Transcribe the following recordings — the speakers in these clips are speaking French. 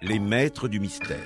Les maîtres du mystère.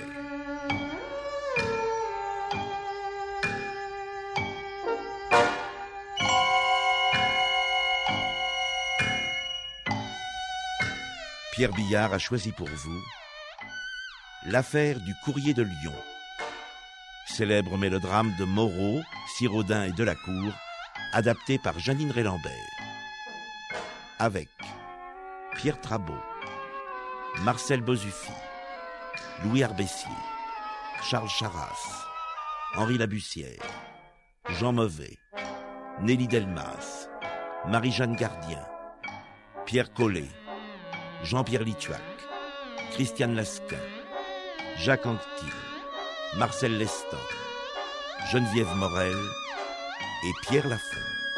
Pierre Billard a choisi pour vous l'affaire du courrier de Lyon. Célèbre mélodrame de Moreau, Siraudin et Delacour, adapté par Jeannine Rey-Lambert. Avec Pierre Trabot, Marcel Bozuffi, Louis Arbessier, Charles Charras, Henri Labussière, Jean Mauvais, Nelly Delmas, Marie-Jeanne Gardien, Pierre Collet, Jean-Pierre Lithuac, Christiane Lasquin, Jacques Anquetil, Marcel Lestan, Geneviève Morel et Pierre Lafont.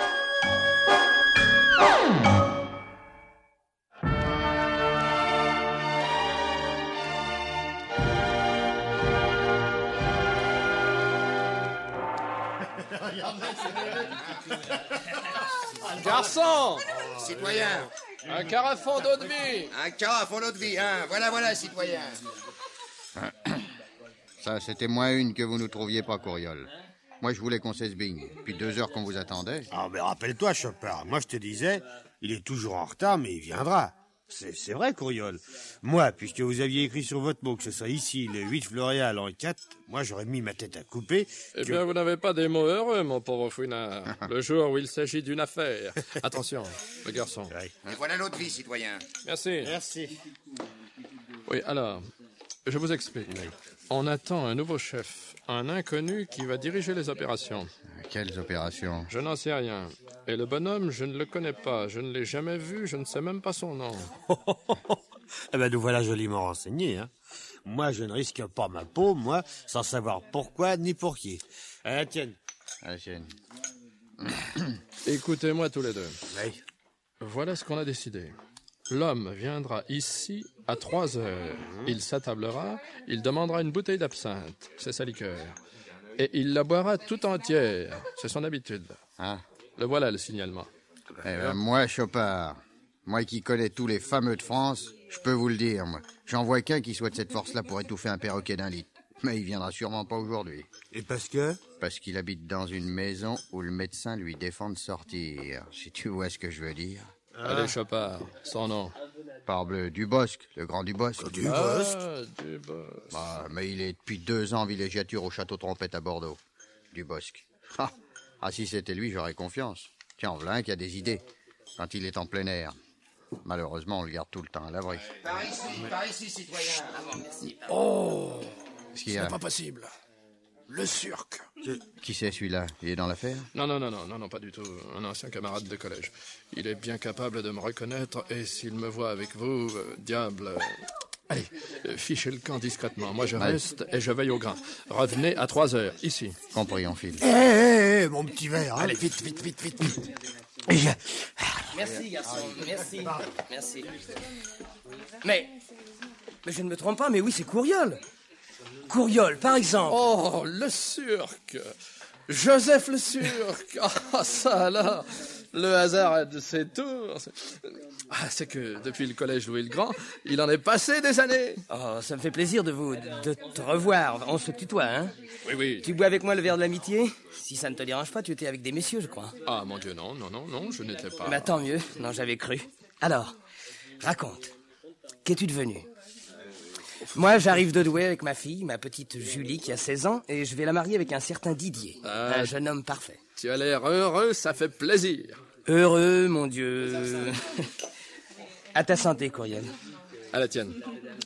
Garçon! Citoyen! Un carafon d'eau de vie! Un carafon d'eau de vie, hein? Voilà, citoyen! Ça, c'était moins une que vous nous trouviez pas, Courriol. Moi, je voulais qu'on s'esbigne. Depuis 2 heures qu'on vous attendait. Ah, mais rappelle-toi, Chopin, moi je te disais, il est toujours en retard, mais il viendra. C'est vrai, Courriol. Moi, puisque vous aviez écrit sur votre mot que ce soit ici, le 8 Floréal en 4, moi j'aurais mis ma tête à couper. Eh bien, vous n'avez pas des mots heureux, mon pauvre fouinard. Le jour où il s'agit d'une affaire. Attention, le garçon. Et voilà l'eau de vie, citoyen. Merci. Merci. Oui, alors, je vous explique. On attend un nouveau chef, un inconnu qui va diriger les opérations. Quelles opérations? Je n'en sais rien. Et le bonhomme, je ne le connais pas. Je ne l'ai jamais vu, je ne sais même pas son nom. Eh ben, nous voilà joliment renseignés, hein. Moi, je ne risque pas ma peau, moi, sans savoir pourquoi ni pour qui. Tienne. Tienne. Écoutez-moi tous les deux. Oui. Voilà ce qu'on a décidé. L'homme viendra ici à 3 heures. Il s'attablera, il demandera une bouteille d'absinthe, c'est sa liqueur. Et il la boira tout entière, c'est son habitude. Ah. Le voilà le signalement. Moi, Chopard, moi qui connais tous les fameux de France, je peux vous le dire, moi. J'en vois qu'un qui soit de cette force-là pour étouffer un perroquet d'1 litre. Mais il viendra sûrement pas aujourd'hui. Et parce que? Parce qu'il habite dans une maison où le médecin lui défend de sortir. Si tu vois ce que je veux dire. Allez, Chopard, son nom. Parbleu, Dubosc, le grand Dubosc. Dubosc? Dubosc. Bah, mais il est depuis 2 ans en villégiature au château Trompette à Bordeaux. Dubosc. Ah, si c'était lui, j'aurais confiance. Tiens, voilà un qui a des idées. Quand il est en plein air. Malheureusement, on le garde tout le temps à l'abri. Par ici, citoyen. Oh, Ce qu'il y ce a... n'est pas possible. Le Surc. Qui c'est celui-là? Il est dans l'affaire? Non, pas du tout. Un ancien camarade de collège. Il est bien capable de me reconnaître et s'il me voit avec vous, diable... Allez, fichez le camp discrètement. Moi, je reste et je veille au grain. Revenez à 3 heures, ici. Compris, on file. Mon petit verre. Allez, vite. Merci, garçon. Merci. Mais je ne me trompe pas, mais oui, c'est Courriol. Courriol, par exemple. Oh, le Surc. Joseph le Surc. Ah, ça alors. Le hasard a de ses tours. C'est que depuis le collège Louis le Grand, il en est passé des années. Oh, ça me fait plaisir de te revoir. On se tutoie, hein? Oui. Tu bois avec moi le verre de l'amitié? Si ça ne te dérange pas, tu étais avec des messieurs, je crois. Ah, mon Dieu, non, je n'étais pas... Bah, tant mieux. Non, j'avais cru. Alors, raconte. Qu'es-tu devenu? Moi, j'arrive de Douai avec ma fille, ma petite Julie, qui a 16 ans, et je vais la marier avec un certain Didier, un jeune homme parfait. Tu as l'air heureux, ça fait plaisir. Heureux, mon Dieu. À ta santé, Courriel. À la tienne.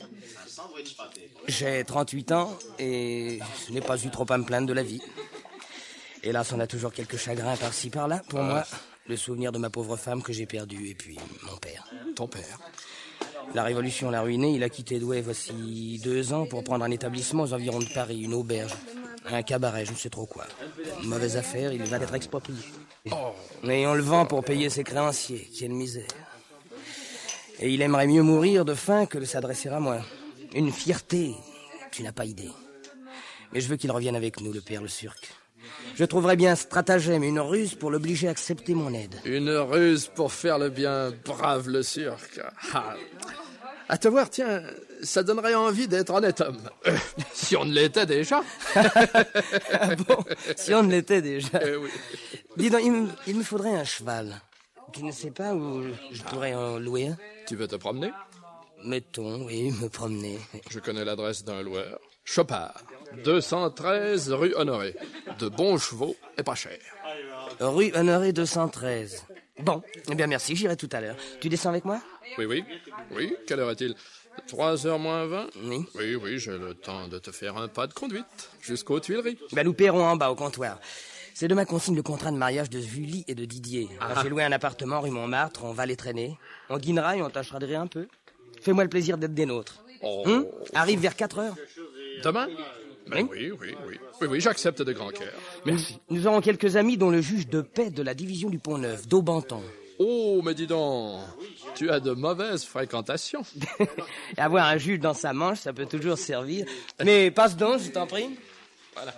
J'ai 38 ans et je n'ai pas eu trop à me plaindre de la vie. Hélas, on a toujours quelques chagrins par-ci, par-là. Pour moi, le souvenir de ma pauvre femme que j'ai perdue, et puis mon père. Ton père? La Révolution l'a ruiné, il a quitté Douai voici 2 ans pour prendre un établissement aux environs de Paris, une auberge, un cabaret, je ne sais trop quoi. Une mauvaise affaire, il va d'être exproprié. Et on le vend pour payer ses créanciers, quelle misère. Et il aimerait mieux mourir de faim que de s'adresser à moi. Une fierté, tu n'as pas idée. Mais je veux qu'il revienne avec nous, le père le Surc. Je trouverais bien un stratagème, une ruse pour l'obliger à accepter mon aide. Une ruse pour faire le bien, brave le Surc. À te voir, tiens, ça donnerait envie d'être honnête homme. Si on ne l'était déjà. Ah bon, si on ne l'était déjà. Oui. Dis donc, il me faudrait un cheval. Tu ne sais pas où je pourrais en louer un? Tu veux te promener? Mettons, oui, me promener. Je connais l'adresse d'un loueur. Chopard, 213 rue Honoré. De bons chevaux et pas cher. Rue Honoré 213. Bon, eh bien merci, j'irai tout à l'heure. Tu descends avec moi? Oui. Oui, quelle heure est-il? 3h moins 20? Oui. Oui, j'ai le temps de te faire un pas de conduite jusqu'aux Tuileries. Bah, nous paierons en bas, au comptoir. C'est demain qu'on signe le contrat de mariage de Julie et de Didier. J'ai loué un appartement rue Montmartre, on va les traîner. On dînera et on tâchera de rire un peu. Fais-moi le plaisir d'être des nôtres. Arrive vers 4h. Demain? Ben Oui. Oui, j'accepte de grand cœur. Merci. Nous aurons quelques amis dont le juge de paix de la division du Pont-Neuf, d'Aubenton. Oh, mais dis donc, tu as de mauvaises fréquentations. Avoir un juge dans sa manche, ça peut toujours servir. Mais passe donc, je t'en prie. Voilà.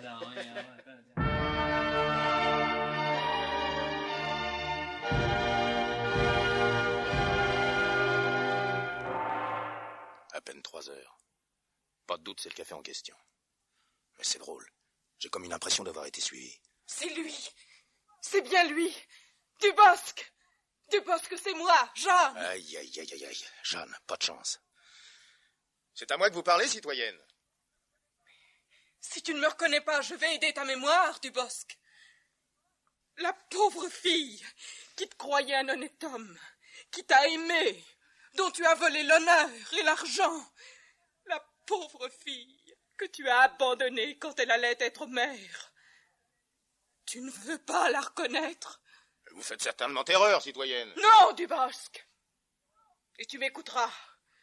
À peine 3 heures. Pas de doute, c'est le café en question. Mais c'est drôle. J'ai comme une impression d'avoir été suivi. C'est lui. C'est bien lui. Dubosc. Dubosc, c'est moi, Jeanne. Aïe. Jeanne, pas de chance. C'est à moi que vous parlez, citoyenne. Si tu ne me reconnais pas, je vais aider ta mémoire, Dubosc. La pauvre fille qui te croyait un honnête homme, qui t'a aimé, dont tu as volé l'honneur et l'argent. La pauvre fille que tu as abandonnée quand elle allait être mère. Tu ne veux pas la reconnaître? Vous faites certainement erreur, citoyenne. Non, Dubosc. Et tu m'écouteras.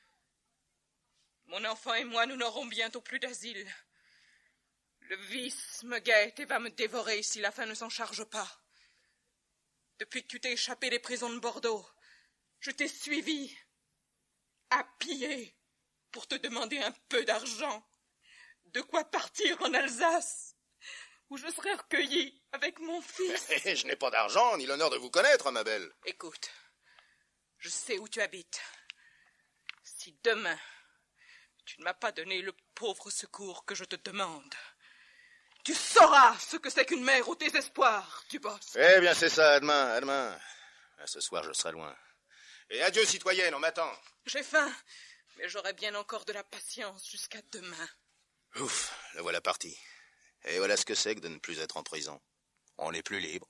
Mon enfant et moi, nous n'aurons bientôt plus d'asile. Le vice me guette et va me dévorer si la faim ne s'en charge pas. Depuis que tu t'es échappé des prisons de Bordeaux, je t'ai suivi, à pied, pour te demander un peu d'argent. De quoi partir en Alsace, où je serai recueilli avec mon fils. Je n'ai pas d'argent, ni l'honneur de vous connaître, ma belle. Écoute, je sais où tu habites. Si demain, tu ne m'as pas donné le pauvre secours que je te demande, tu sauras ce que c'est qu'une mère au désespoir, Dubosc. Eh bien, c'est ça, à demain. Ce soir, je serai loin. Et adieu, citoyenne, on m'attend. J'ai faim, mais j'aurai bien encore de la patience jusqu'à demain. Ouf, la voilà partie. Et voilà ce que c'est que de ne plus être en prison. On n'est plus libre.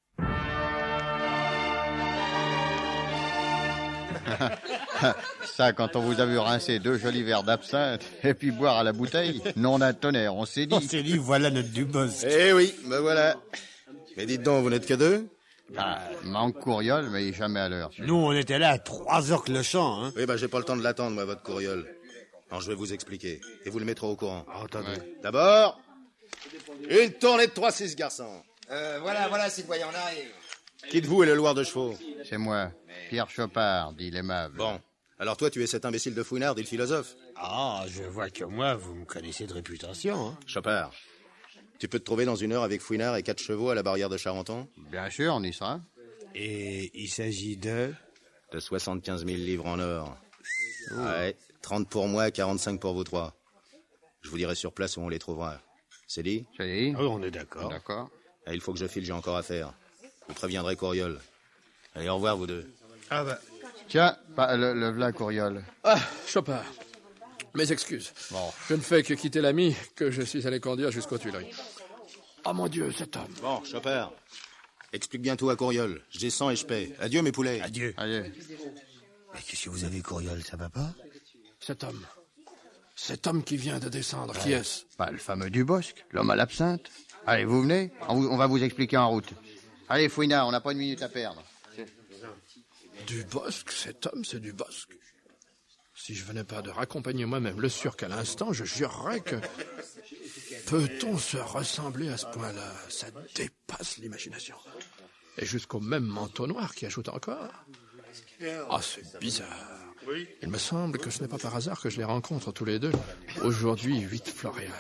Ça, quand on vous a vu rincer 2 jolis verres d'absinthe et puis boire à la bouteille, non d'un tonnerre, on s'est dit... voilà notre Dubosc. Eh oui, me voilà. Mais dites donc, vous n'êtes que 2? Manque Courriol, mais jamais à l'heure. Nous, on était là à 3h que le champ, hein. Oui, j'ai pas le temps de l'attendre, moi, votre courriole. Non, je vais vous expliquer. Et vous le mettrez au courant. Attendez. D'abord, une tournée de 3-6 garçons. Voilà, citoyen, on arrive. Qui de vous est le loueur de chevaux? C'est moi, Pierre Chopard, dit l'aimable. Bon. Alors toi, tu es cet imbécile de Fouinard, dit le philosophe. Ah, je vois que moi, vous me connaissez de réputation, hein. Chopard, tu peux te trouver dans 1 heure avec Fouinard et 4 chevaux à la barrière de Charenton? Bien sûr, on y sera. Et il s'agit de 75 000 livres en or. Ouais, 30 pour moi, 45 pour vous 3. Je vous dirai sur place où on les trouvera. C'est dit? C'est dit. Oui, on est d'accord. D'accord. Et il faut que je file, j'ai encore à faire. Vous préviendrez Courriol. Allez, au revoir, vous deux. Ah bah... Tiens, le v'là Courriol. Ah, Chopard. Mes excuses. Bon. Je ne fais que quitter l'ami que je suis allé conduire jusqu'aux Tuileries. Oh mon Dieu, cet homme. Bon, Chopard, explique bien tout à Courriol. Je descends et je paie. Adieu, mes poulets. Adieu. Allez. Mais qu'est-ce que vous avez, Courriol, ça va pas? Cet homme qui vient de descendre, qui est-ce? Le fameux Dubosc, l'homme à l'absinthe. Allez, vous venez, on va vous expliquer en route. Allez, Fouinard, on n'a pas 1 minute à perdre. Dubosc, cet homme, c'est Dubosc. Si je venais pas de raccompagner moi-même le sûr qu'à l'instant, je jurerais que... Peut-on se ressembler à ce point-là? Ça dépasse l'imagination. Et jusqu'au même manteau noir qui ajoute encore. Ah, c'est bizarre. Il me semble que ce n'est pas par hasard que je les rencontre tous les deux. Aujourd'hui, 8 Floréal.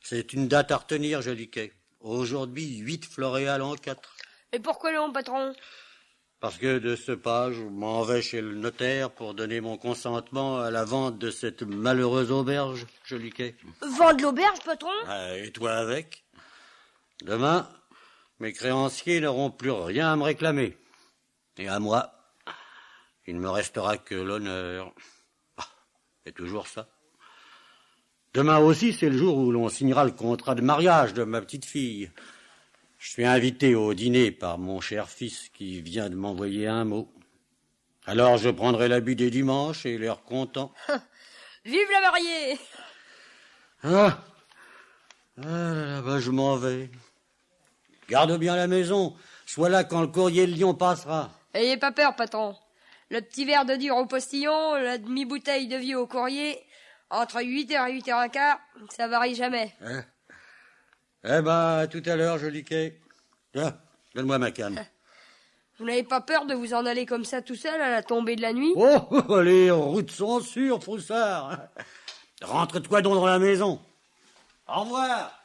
C'est une date à retenir, Joliquet. Aujourd'hui, 8 floréales en 4. Et pourquoi non, patron? Parce que de ce pas, je m'en vais chez le notaire pour donner mon consentement à la vente de cette malheureuse auberge, Joliquet. Vendre l'auberge, patron? Et toi avec? Demain, mes créanciers n'auront plus rien à me réclamer. Et à moi, il ne me restera que l'honneur. C'est toujours ça. Demain aussi, c'est le jour où l'on signera le contrat de mariage de ma petite fille. Je suis invité au dîner par mon cher fils qui vient de m'envoyer un mot. Alors je prendrai l'habit des dimanches et l'air content. Vive la mariée! Ah là, bah, je m'en vais. Garde bien la maison. Sois là quand le courrier de Lyon passera. Ayez pas peur, patron. Le petit verre de dur au postillon, la demi-bouteille de vieux au courrier, entre 8h et 8h15, ça varie jamais. Eh ben, à tout à l'heure, Joliquet. Tiens, donne-moi ma canne. Vous n'avez pas peur de vous en aller comme ça tout seul à la tombée de la nuit? Oh, les routes sont sûres, Froussard. Rentre-toi donc dans la maison. Au revoir.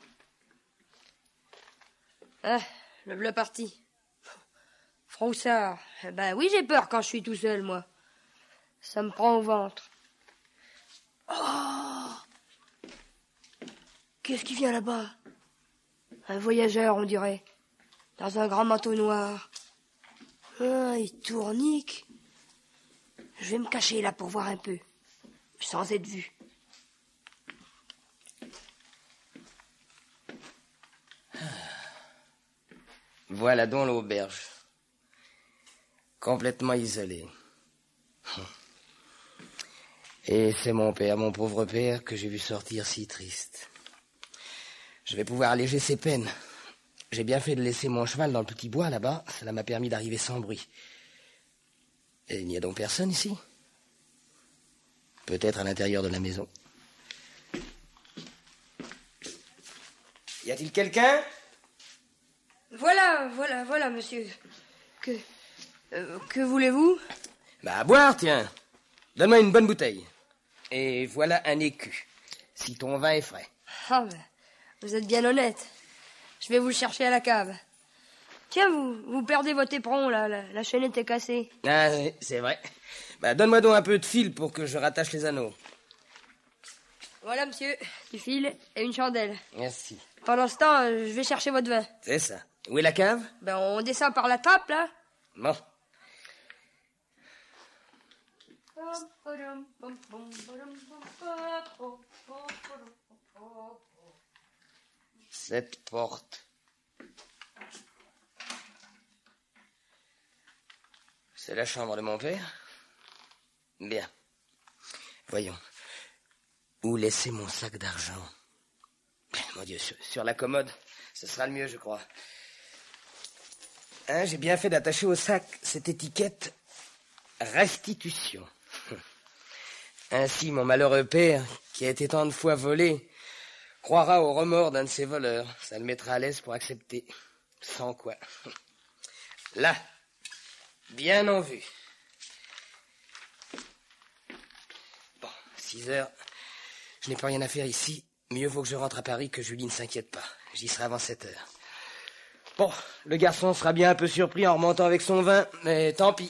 Le bleu parti. Froussard. Ben oui, j'ai peur quand je suis tout seul, moi. Ça me prend au ventre. Oh! Qu'est-ce qui vient là-bas? Un voyageur, on dirait. Dans un grand manteau noir. Il tournique. Je vais me cacher là pour voir un peu. Sans être vu. Voilà donc l'auberge. Complètement isolée. Et c'est mon père, mon pauvre père, que j'ai vu sortir si triste. Je vais pouvoir alléger ses peines. J'ai bien fait de laisser mon cheval dans le petit bois là-bas. Cela m'a permis d'arriver sans bruit. Et il n'y a donc personne ici? Peut-être à l'intérieur de la maison. Y a-t-il quelqu'un? Voilà, monsieur. Que voulez-vous? Bah, à boire, tiens. Donne-moi une bonne bouteille. Et voilà un écu, si ton vin est frais. Ah, ben, vous êtes bien honnête. Je vais vous le chercher à la cave. Tiens, vous perdez votre éperon, là. La chaînette est cassée. Ah, oui, c'est vrai. Bah, donne-moi donc un peu de fil pour que je rattache les anneaux. Voilà, monsieur, du fil et une chandelle. Merci. Pendant ce temps, je vais chercher votre vin. C'est ça. Où est la cave? Ben, on descend par la trappe, là. Bon. Cette porte. C'est la chambre de mon père? Bien. Voyons. Où laisser mon sac d'argent? Mon Dieu, sur la commode, ce sera le mieux, je crois. Hein, j'ai bien fait d'attacher au sac cette étiquette « Restitution ». Ainsi, mon malheureux père, qui a été tant de fois volé, croira au remords d'un de ses voleurs. Ça le mettra à l'aise pour accepter. Sans quoi. Là, bien en vue. Bon, 6 heures. Je n'ai plus rien à faire ici. Mieux vaut que je rentre à Paris, que Julie ne s'inquiète pas. J'y serai avant 7 heures. Bon, le garçon sera bien un peu surpris en remontant avec son vin, mais tant pis.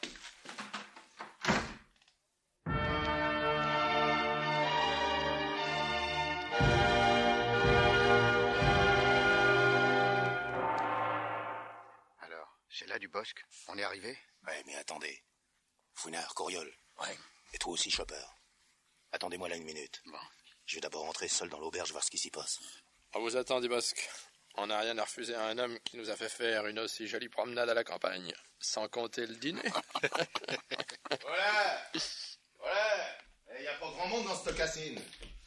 Alors, c'est là du Bosque? On est arrivé? Ouais, mais attendez. Fouinard, Courriol. Ouais. Et toi aussi, Chopper. Attendez-moi là une minute. Bon. Je vais d'abord rentrer seul dans l'auberge voir ce qui s'y passe. On vous attend, du Bosque. On n'a rien à refuser à un homme qui nous a fait faire une aussi jolie promenade à la campagne, sans compter le dîner. Voilà. Il n'y a pas grand monde dans cette cassine.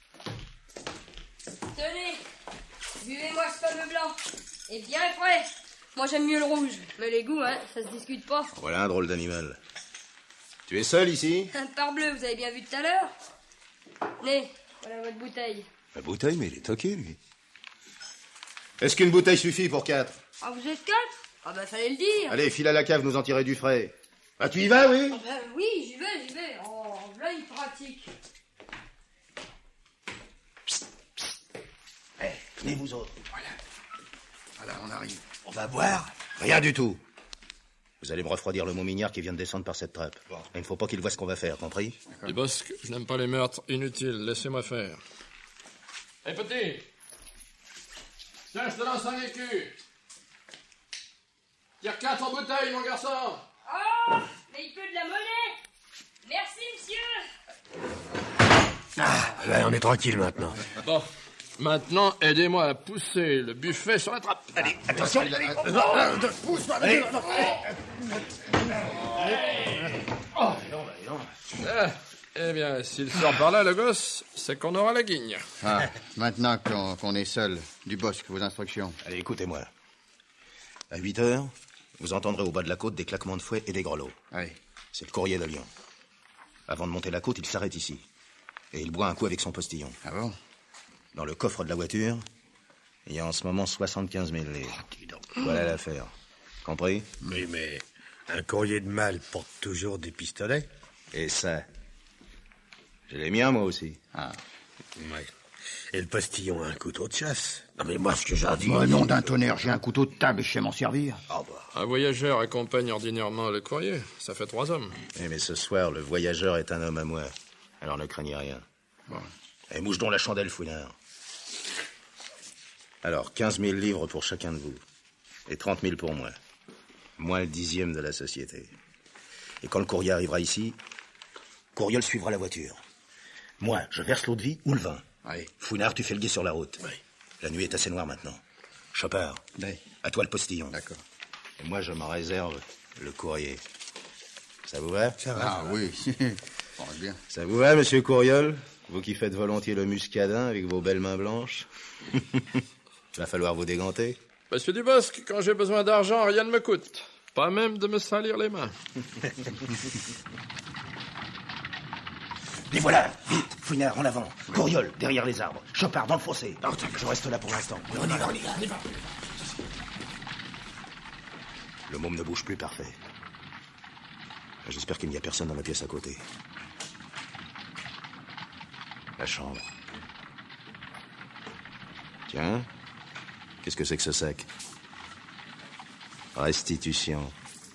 Tenez, buvez-moi ce fameux blanc. Et bien frais. Moi, j'aime mieux le rouge. Mais les goûts, ça se discute pas. Voilà un drôle d'animal. Tu es seul ici? Parbleu, vous avez bien vu tout à l'heure? Tenez, voilà votre bouteille. La bouteille, mais il est toqué, lui. Est-ce qu'une bouteille suffit pour 4? Ah, vous êtes 4? Ah, ben, fallait le dire. Allez, file à la cave, nous en tirer du frais. Ah, tu y vas, oui? Ah, ben, oui, j'y vais. Oh, là, il pratique. Venez, vous autres. Voilà, on arrive. On va boire? Rien du tout. Vous allez me refroidir le montmignard qui vient de descendre par cette trappe. Bon. Et il ne faut pas qu'il voie ce qu'on va faire, compris? Du Bosc, je n'aime pas les meurtres inutiles. Laissez-moi faire. Hé, petit! Tiens, je te lance un écu. Tire 4 en bouteille, mon garçon. Oh, mais il peut de la monnaie. Merci, monsieur. Ah, là, on est tranquille maintenant. Bon, maintenant, aidez-moi à pousser le buffet sur la trappe. Allez, attention. Pousse-moi, allez. Eh bien, s'il sort par là, le gosse, c'est qu'on aura la guigne. Ah, maintenant qu'on est seul, du Bosc, vos instructions. Allez, écoutez-moi. À 8 heures, vous entendrez au bas de la côte des claquements de fouet et des grelots. Oui. C'est le courrier de Lyon. Avant de monter la côte, il s'arrête ici. Et il boit un coup avec son postillon. Ah bon? Dans le coffre de la voiture, il y a en ce moment 75 000 livres. Voilà l'affaire. Compris? Oui, mais un courrier de mal porte toujours des pistolets. Et ça, j'ai les miens, moi aussi. Ah. Ouais. Et le postillon a un couteau de chasse. Non, mais moi, ce que j'ai dit... Moi, nom d'un tonnerre, j'ai un couteau de table et je sais m'en servir. Ah bah. Un voyageur accompagne ordinairement le courrier. Ça fait 3 hommes. Eh, mais ce soir, le voyageur est un homme à moi. Alors ne craignez rien. Bon. Et mouche donc la chandelle, fouinard. Alors, 15 000 livres pour chacun de vous. Et 30 000 pour moi. Moi, le 10e de la société. Et quand le courrier arrivera ici, Courriol suivra la voiture. Moi, je verse l'eau de vie ou le vin. Oui. Fouinard, tu fais le guet sur la route. Oui. La nuit est assez noire maintenant. Chopard, Oui. à toi le postillon. D'accord. Et moi, je m'en réserve le courrier. Ça vous va? Ça va. Ah oui. Bon, bien. Ça vous va, monsieur Courriol? Vous qui faites volontiers le muscadin avec vos belles mains blanches. Va falloir vous déganter. Monsieur Dubosc, quand j'ai besoin d'argent, rien ne me coûte. Pas même de me salir les mains. Les voilà! Vite, Fouinard, en avant. Courriol, derrière les arbres. Chopard, dans le fossé. Je reste là pour l'instant. On y va. Le môme ne bouge plus, parfait. J'espère qu'il n'y a personne dans la pièce à côté. La chambre. Tiens, qu'est-ce que c'est que ce sac? Restitution.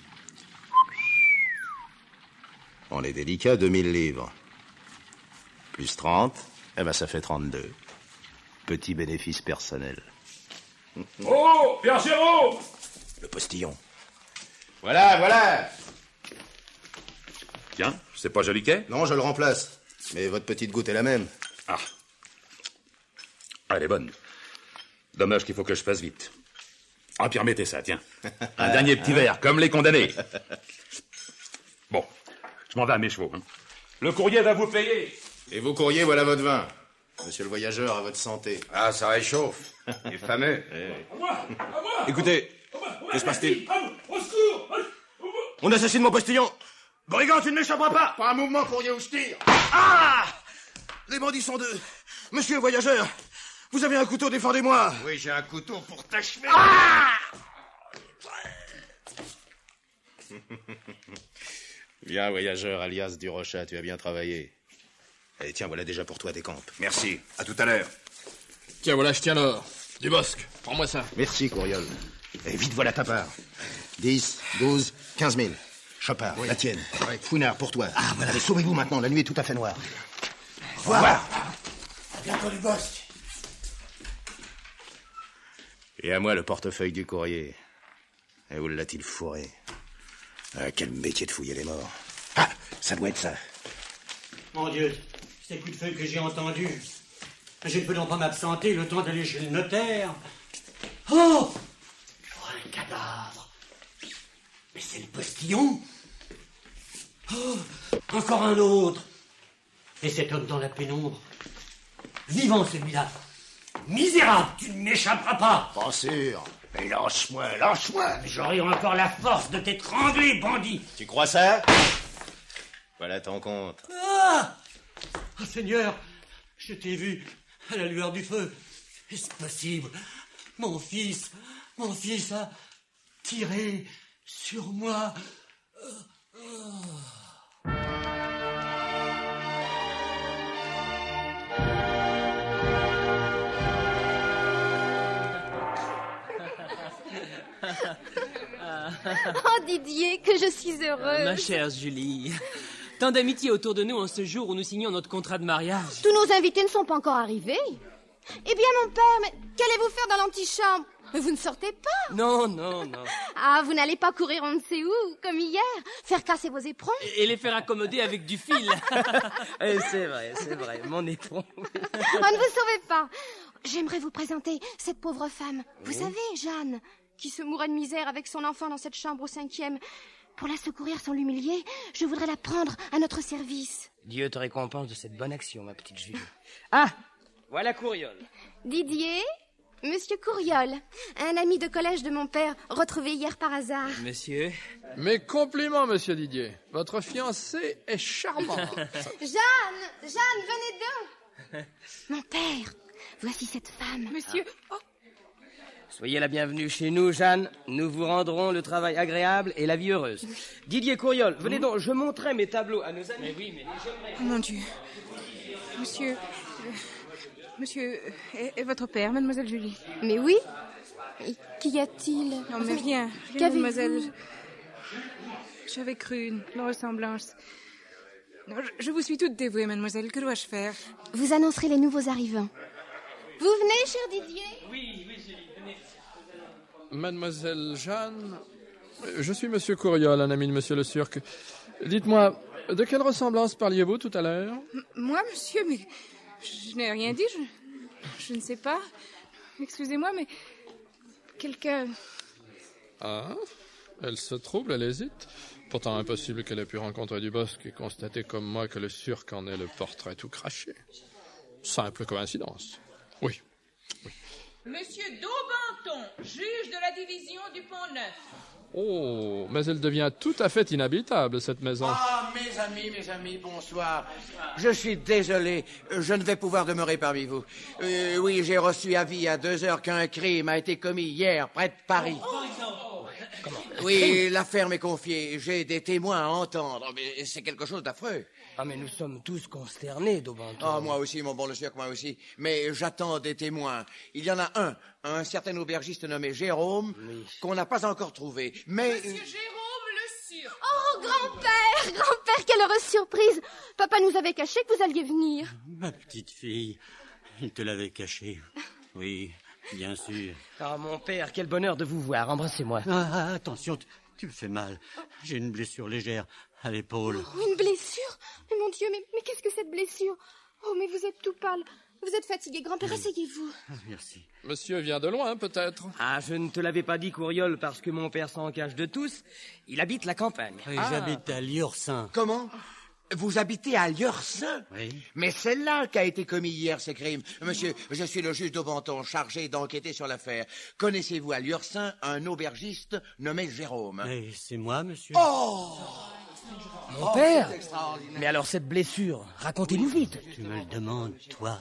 On est délicat, 2000 livres. Plus 30, eh ben ça fait 32. Petit bénéfice personnel. Oh, Pierre-Géraud! Le postillon. Voilà. Tiens, c'est pas Joliquet? Non, je le remplace. Mais votre petite goutte est la même. Ah. Elle est bonne. Dommage qu'il faut que je fasse vite. Ah, puis remettez ça, tiens. Un dernier petit verre, comme les condamnés. Bon, je m'en vais à mes chevaux. Hein. Le courrier va vous payer. Et vos courriers, voilà votre vin. Monsieur le voyageur, à votre santé. Ah, ça réchauffe. C'est fameux. À moi. Écoutez, que se passe-t-il? Au secours! On assassine mon postillon. Brigand, tu ne m'échapperas pas. Pas un mouvement, courrier, ou je tire. Ah! Les bandits sont deux. Monsieur le voyageur, vous avez un couteau, défendez-moi. Oui, j'ai un couteau pour t'achever. Ah! Bien, voyageur, alias Durocha, tu as bien travaillé. Et tiens, voilà déjà pour toi des campes. Merci, à tout à l'heure. Tiens, voilà, je tiens l'or. Dubosc, prends-moi ça. Merci, Courriol. Et vite, voilà ta part. 10, 12, 15 000. Chopard, la tienne. Fouinard, pour toi. Ah, voilà. Allez, sauvez-vous maintenant, la nuit est tout à fait noire. Au revoir. À bientôt, du Bosc. Et à moi le portefeuille du courrier. Et où l'a-t-il fourré? Ah, quel métier de fouiller les morts. Ah, ça doit être ça. Mon Dieu, ces coups de feu que j'ai entendus. Je ne peux donc pas m'absenter le temps d'aller chez le notaire. Oh! Un cadavre. Mais c'est le postillon. Oh, encore un autre. Et cet homme dans la pénombre. Vivant celui-là. Misérable, tu ne m'échapperas pas. Pas sûr. Mais lâche-moi. J'aurai encore la force de t'étrangler, bandit. Tu crois ça? Voilà ton compte. Ah! Oh, Seigneur, je t'ai vu à la lueur du feu. Est-ce possible? Mon fils a tiré sur moi. Oh, Didier, que je suis heureuse. Ma chère Julie, tant d'amitié autour de nous en ce jour où nous signons notre contrat de mariage. Tous nos invités ne sont pas encore arrivés. Eh bien, mon père, mais qu'allez-vous faire dans l'antichambre? Vous ne sortez pas? Non, non, non. Ah, vous n'allez pas courir on ne sait où, comme hier, faire casser vos éperons? Et les faire accommoder avec du fil. C'est vrai, mon éperon. Oh, ne vous sauvez pas. J'aimerais vous présenter cette pauvre femme. Vous savez, Jeanne, qui se mourait de misère avec son enfant dans cette chambre au 5e. Pour la secourir sans l'humilier, je voudrais la prendre à notre service. Dieu te récompense de cette bonne action, ma petite Julie. Ah, voilà Courriol. Didier, Monsieur Courriol, un ami de collège de mon père, retrouvé hier par hasard. Monsieur. Mes compliments, monsieur Didier. Votre fiancée est charmante. Jeanne, venez donc. Mon père, voici cette femme. Monsieur... Oh. Soyez la bienvenue chez nous, Jeanne. Nous vous rendrons le travail agréable et la vie heureuse. Didier Courriol, venez donc, je montrerai mes tableaux à nos amis. Mais oui, mais Oh, mon Dieu. Monsieur... Monsieur est votre père, mademoiselle Julie? Mais oui. Et qu'y a-t-il? Non, mais rien, mademoiselle. J'avais cru une ressemblance. Non, je vous suis toute dévouée, mademoiselle. Que dois-je faire? Vous annoncerez les nouveaux arrivants. Vous venez, cher Didier? Oui, Julie, venez. Mademoiselle Jeanne, je suis monsieur Courriol, un ami de monsieur le Surc. Dites-moi, de quelle ressemblance parliez-vous tout à l'heure? Moi, monsieur, mais... Je n'ai rien dit, je ne sais pas. Excusez-moi, mais... Quelqu'un... Ah, elle se trouble, elle hésite. Pourtant impossible qu'elle ait pu rencontrer Dubosc et constater comme moi que le Surc en est le portrait tout craché. Simple coïncidence. Oui. Monsieur Daubenton, juge de la division du Pont-Neuf. Oh, mais elle devient tout à fait inhabitable, cette maison. Ah, mes amis, bonsoir. Je suis désolé, je ne vais pouvoir demeurer parmi vous. Oui, j'ai reçu avis à 2h qu'un crime a été commis hier, près de Paris. Oui, l'affaire m'est confiée. J'ai des témoins à entendre, mais c'est quelque chose d'affreux. Ah, mais nous sommes tous consternés, Daubenton. Ah, moi aussi, mon bon le Surc, moi aussi. Mais j'attends des témoins. Il y en a un certain aubergiste nommé Jérôme, qu'on n'a pas encore trouvé. Mais... Monsieur Jérôme le Surc. Oh, grand-père, quelle heureuse surprise. Papa nous avait caché que vous alliez venir. Ma petite fille, il te l'avait caché. Oui, bien sûr. Ah, mon père, quel bonheur de vous voir. Embrassez-moi. Ah, attention, tu me fais mal. J'ai une blessure légère à l'épaule. Oh, une blessure? Mais mon Dieu, mais qu'est-ce que cette blessure? Oh, mais vous êtes tout pâle. Vous êtes fatigué, grand-père, asseyez-vous. Merci. Monsieur vient de loin, peut-être? Ah, je ne te l'avais pas dit, Courriol, parce que mon père s'en cache de tous. Il habite la campagne. Oui, j'habite à Liorcin. Comment? Vous habitez à Liorcin? Oui. Mais c'est là qu'a été commis hier ces crimes. Monsieur, je suis le juge Daubenton, chargé d'enquêter sur l'affaire. Connaissez-vous à Liorcin un aubergiste nommé Jérôme? Mais c'est moi, monsieur. Oh! Mon père? Mais alors cette blessure, racontez-nous vite. Tu me le demandes, toi.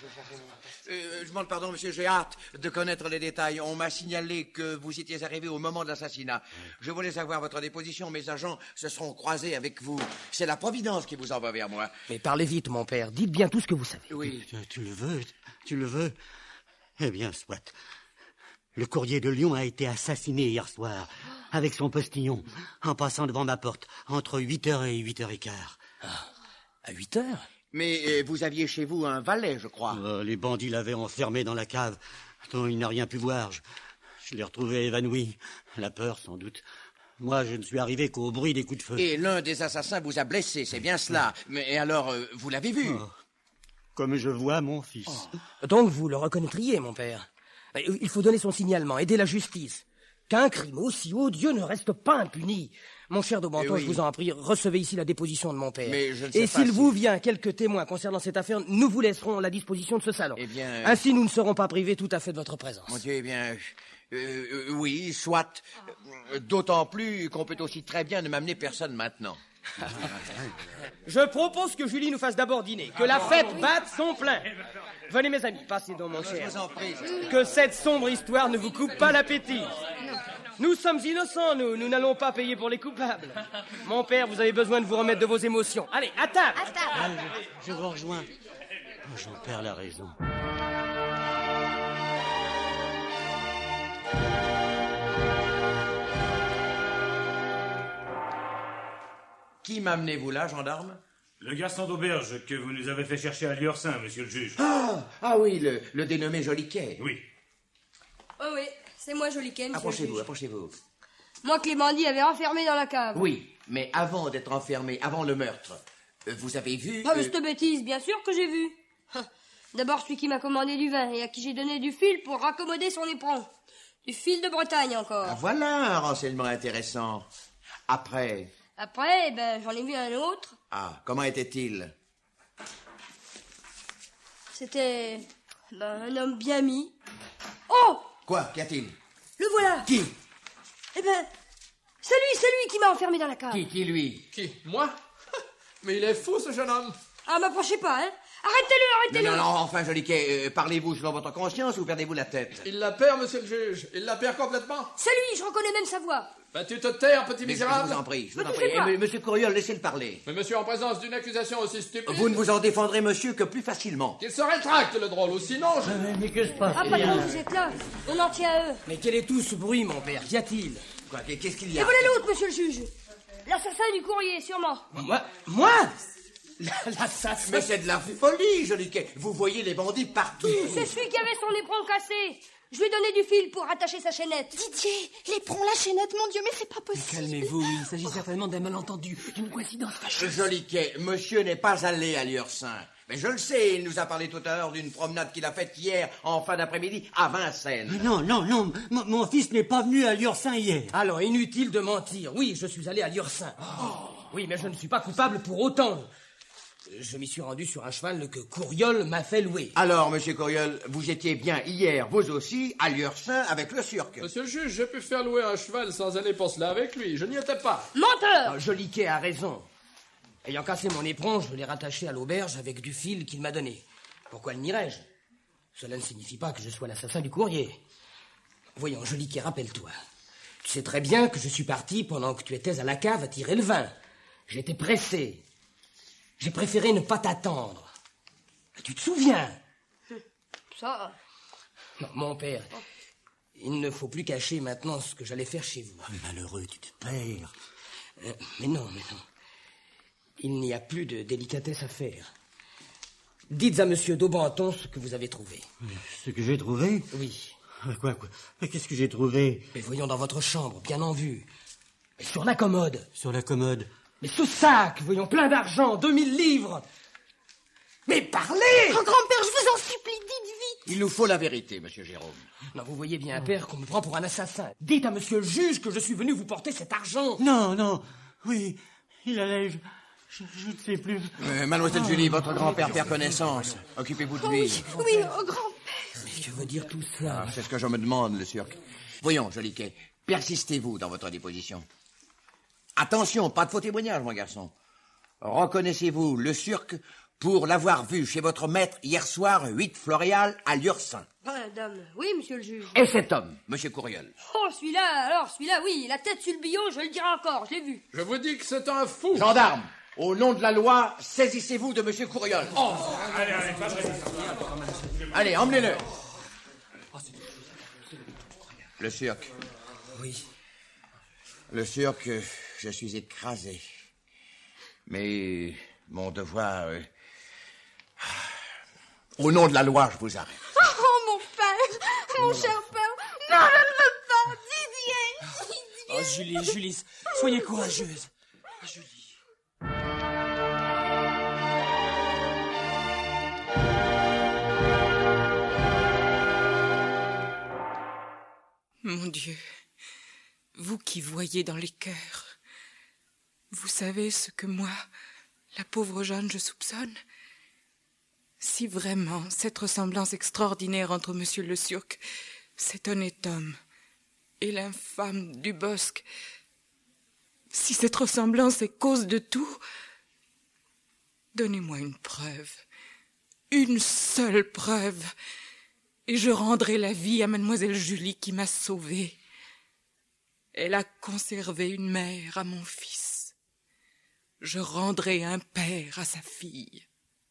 Je demande pardon, monsieur, j'ai hâte de connaître les détails. On m'a signalé que vous étiez arrivé au moment de l'assassinat. Je voulais savoir votre déposition. Mes agents se seront croisés avec vous. C'est la Providence qui vous envoie vers moi. Mais parlez vite, mon père. Dites bien tout ce que vous savez. Oui. Tu le veux? Eh bien, soit. Le courrier de Lyon a été assassiné hier soir, avec son postillon, en passant devant ma porte, entre 8h et 8h15. Ah, à 8h? Mais vous aviez chez vous un valet, je crois. Les bandits l'avaient enfermé dans la cave, dont il n'a rien pu voir. Je l'ai retrouvé évanoui. La peur, sans doute. Moi, je ne suis arrivé qu'au bruit des coups de feu. Et l'un des assassins vous a blessé, c'est bien cela. Mais alors, vous l'avez vu? Comme je vois mon fils. Donc vous le reconnaîtriez, mon père. Il faut donner son signalement, aider la justice. Qu'un crime aussi odieux ne reste pas impuni. Mon cher Daubenton, je vous en prie, recevez ici la déposition de mon père. Mais je ne sais Et pas s'il vous vient quelques témoins concernant cette affaire, nous vous laisserons la disposition de ce salon. Eh bien... Ainsi, nous ne serons pas privés tout à fait de votre présence. Mon Dieu, eh bien... oui, soit. D'autant plus qu'on peut aussi très bien ne m'amener personne maintenant. Je propose que Julie nous fasse d'abord dîner, que la fête batte son plein. Venez, mes amis, passez donc, mon cher. Je vous en prie. Que cette sombre histoire ne vous coupe pas l'appétit. Nous sommes innocents, nous n'allons pas payer pour les coupables. Mon père, vous avez besoin de vous remettre de vos émotions. Allez, à table. À table. Je vous rejoins. J'en perds la raison. m'a amené vous là, gendarme? Le garçon d'auberge que vous nous avez fait chercher à Liorsin, monsieur le juge. Ah oui, le dénommé Joliquet. Oui. Oh oui, c'est moi, Joliquet, monsieur. Approchez-vous, approchez-vous. Moi que les bandits avaient enfermé dans la cave. Oui, mais avant d'être enfermé, avant le meurtre, vous avez vu... Ah, mais cette bêtise, bien sûr que j'ai vu. D'abord celui qui m'a commandé du vin et à qui j'ai donné du fil pour raccommoder son éperon. Du fil de Bretagne encore. Ah, voilà un renseignement intéressant. Après... Après, j'en ai vu un autre. Ah, comment était-il? C'était un homme bien mis. Oh! Quoi? Qu'y a-t-il? Le voilà. Qui? Eh c'est lui qui m'a enfermé dans la cave. Qui lui? Qui? Moi? Mais il est fou, ce jeune homme. Ah, m'approchez pas, hein. Arrêtez-le. Non, enfin, Joliquet, parlez-vous selon votre conscience ou perdez-vous la tête? Il la perd, monsieur le juge. Il la perd complètement. C'est lui, je reconnais même sa voix. Tu te taire, petit misérable. Je vous en prie, Eh, monsieur Courriol, laissez-le parler. Mais monsieur, en présence d'une accusation aussi stupide... Vous ne vous en défendrez, monsieur, que plus facilement. Qu'il se rétracte, le drôle, ou sinon je... Mais que se passe? Ah, patron, vous êtes là. On en tient à eux. Mais quel est tout ce bruit, mon père? Qu'y a-t-il? Quoi? Qu'est-ce qu'il y Et a? voilà l'autre, monsieur le juge. L'assassin du courrier, sûrement. Moi L'assassin? Mais c'est de la folie, Joliquet. Vous voyez les bandits partout. C'est celui qui avait son éperon cassé. Je lui ai donné du fil pour attacher sa chaînette. Didier, l'éperon, la chaînette, mon Dieu, mais c'est pas possible. Calmez-vous, il s'agit certainement d'un malentendu, d'une coïncidence fâcheuse. Joliquet, monsieur n'est pas allé à Liorsin. Mais je le sais, il nous a parlé tout à l'heure d'une promenade qu'il a faite hier, en fin d'après-midi, à Vincennes. Mais non, mon fils n'est pas venu à Liorsin hier. Alors, inutile de mentir. Oui, je suis allé à Liorsin. Oui, mais je ne suis pas coupable pour autant. Je m'y suis rendu sur un cheval que Courriol m'a fait louer. Alors, monsieur Courriol, vous étiez bien hier, vous aussi, à Liorsin avec le Surc. Monsieur le juge, j'ai pu faire louer un cheval sans aller pour cela avec lui. Je n'y étais pas. Menteur! Joliquet a raison. Ayant cassé mon éperon, je l'ai rattaché à l'auberge avec du fil qu'il m'a donné. Pourquoi le nierais-je? Cela ne signifie pas que je sois l'assassin du courrier. Voyons, Joliquet, rappelle-toi. Tu sais très bien que je suis parti pendant que tu étais à la cave à tirer le vin. J'étais pressé. J'ai préféré ne pas t'attendre. Tu te souviens? Ça... Non, mon père, il ne faut plus cacher maintenant ce que j'allais faire chez vous. Malheureux, tu te perds. Mais non. Il n'y a plus de délicatesse à faire. Dites à monsieur Daubenton ce que vous avez trouvé. Ce que j'ai trouvé? Oui. Quoi? Mais qu'est-ce que j'ai trouvé? Mais voyons dans votre chambre, bien en vue. Mais sur la commode. Sur la commode? Mais ce sac, voyons, plein d'argent, 2000 livres. Mais parlez! Oh, grand-père, je vous en supplie, dites vite. Il nous faut la vérité, monsieur Jérôme. Non, vous voyez bien, père, qu'on me prend pour un assassin. Dites à monsieur le juge que je suis venu vous porter cet argent. Non. Oui, il allait... Je ne sais plus. Mademoiselle Julie, votre grand-père perd connaissance. Occupez-vous de lui. Oui, oh, grand-père. Mais que veut dire tout cela? C'est ce que je me demande, le Surc. Voyons, Joliquet, persistez-vous dans votre déposition. Attention, pas de faux témoignages, mon garçon. Reconnaissez-vous le Surc pour l'avoir vu chez votre maître hier soir, 8 Floréal, à Liorsin? Madame, oui, monsieur le juge. Et cet homme, monsieur Courriol? Oh, celui-là, oui, la tête sur le billot, je le dirai encore, je l'ai vu. Je vous dis que c'est un fou. Gendarme, au nom de la loi, saisissez-vous de monsieur Courriol. Allez, emmenez-le. Le Surc. Oui. Le Surc, je suis écrasé. Mais mon devoir... Au nom de la loi, je vous arrête. Oh, mon père, mon cher père. Non, je ne veux pas, Didier. Oh, Julie, soyez courageuse. Julie. Mon Dieu, vous qui voyez dans les cœurs, vous savez ce que moi, la pauvre Jeanne, je soupçonne? Si vraiment cette ressemblance extraordinaire entre monsieur le Surc, cet honnête homme, et l'infâme du Bosc, si cette ressemblance est cause de tout, donnez-moi une seule preuve, et je rendrai la vie à mademoiselle Julie qui m'a sauvée. Elle a conservé une mère à mon fils. Je rendrai un père à sa fille.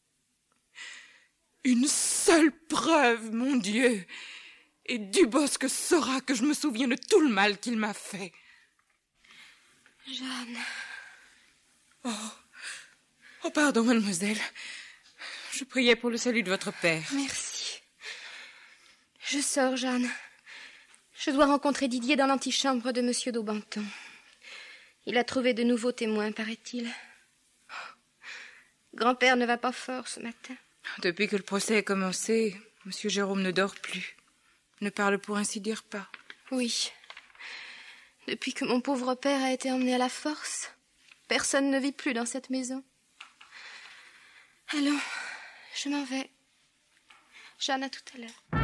Une seule preuve, mon Dieu, et Dubosc saura que je me souviens de tout le mal qu'il m'a fait. Jeanne. Oh, pardon, mademoiselle. Je priais pour le salut de votre père. Merci. Je sors, Jeanne. Je dois rencontrer Didier dans l'antichambre de M. Daubenton. Il a trouvé de nouveaux témoins, paraît-il. Grand-père ne va pas fort ce matin. Depuis que le procès a commencé, M. Jérôme ne dort plus. Ne parle pour ainsi dire pas. Oui. Depuis que mon pauvre père a été emmené à la force, personne ne vit plus dans cette maison. Allons, je m'en vais. Jeanne, à tout à l'heure.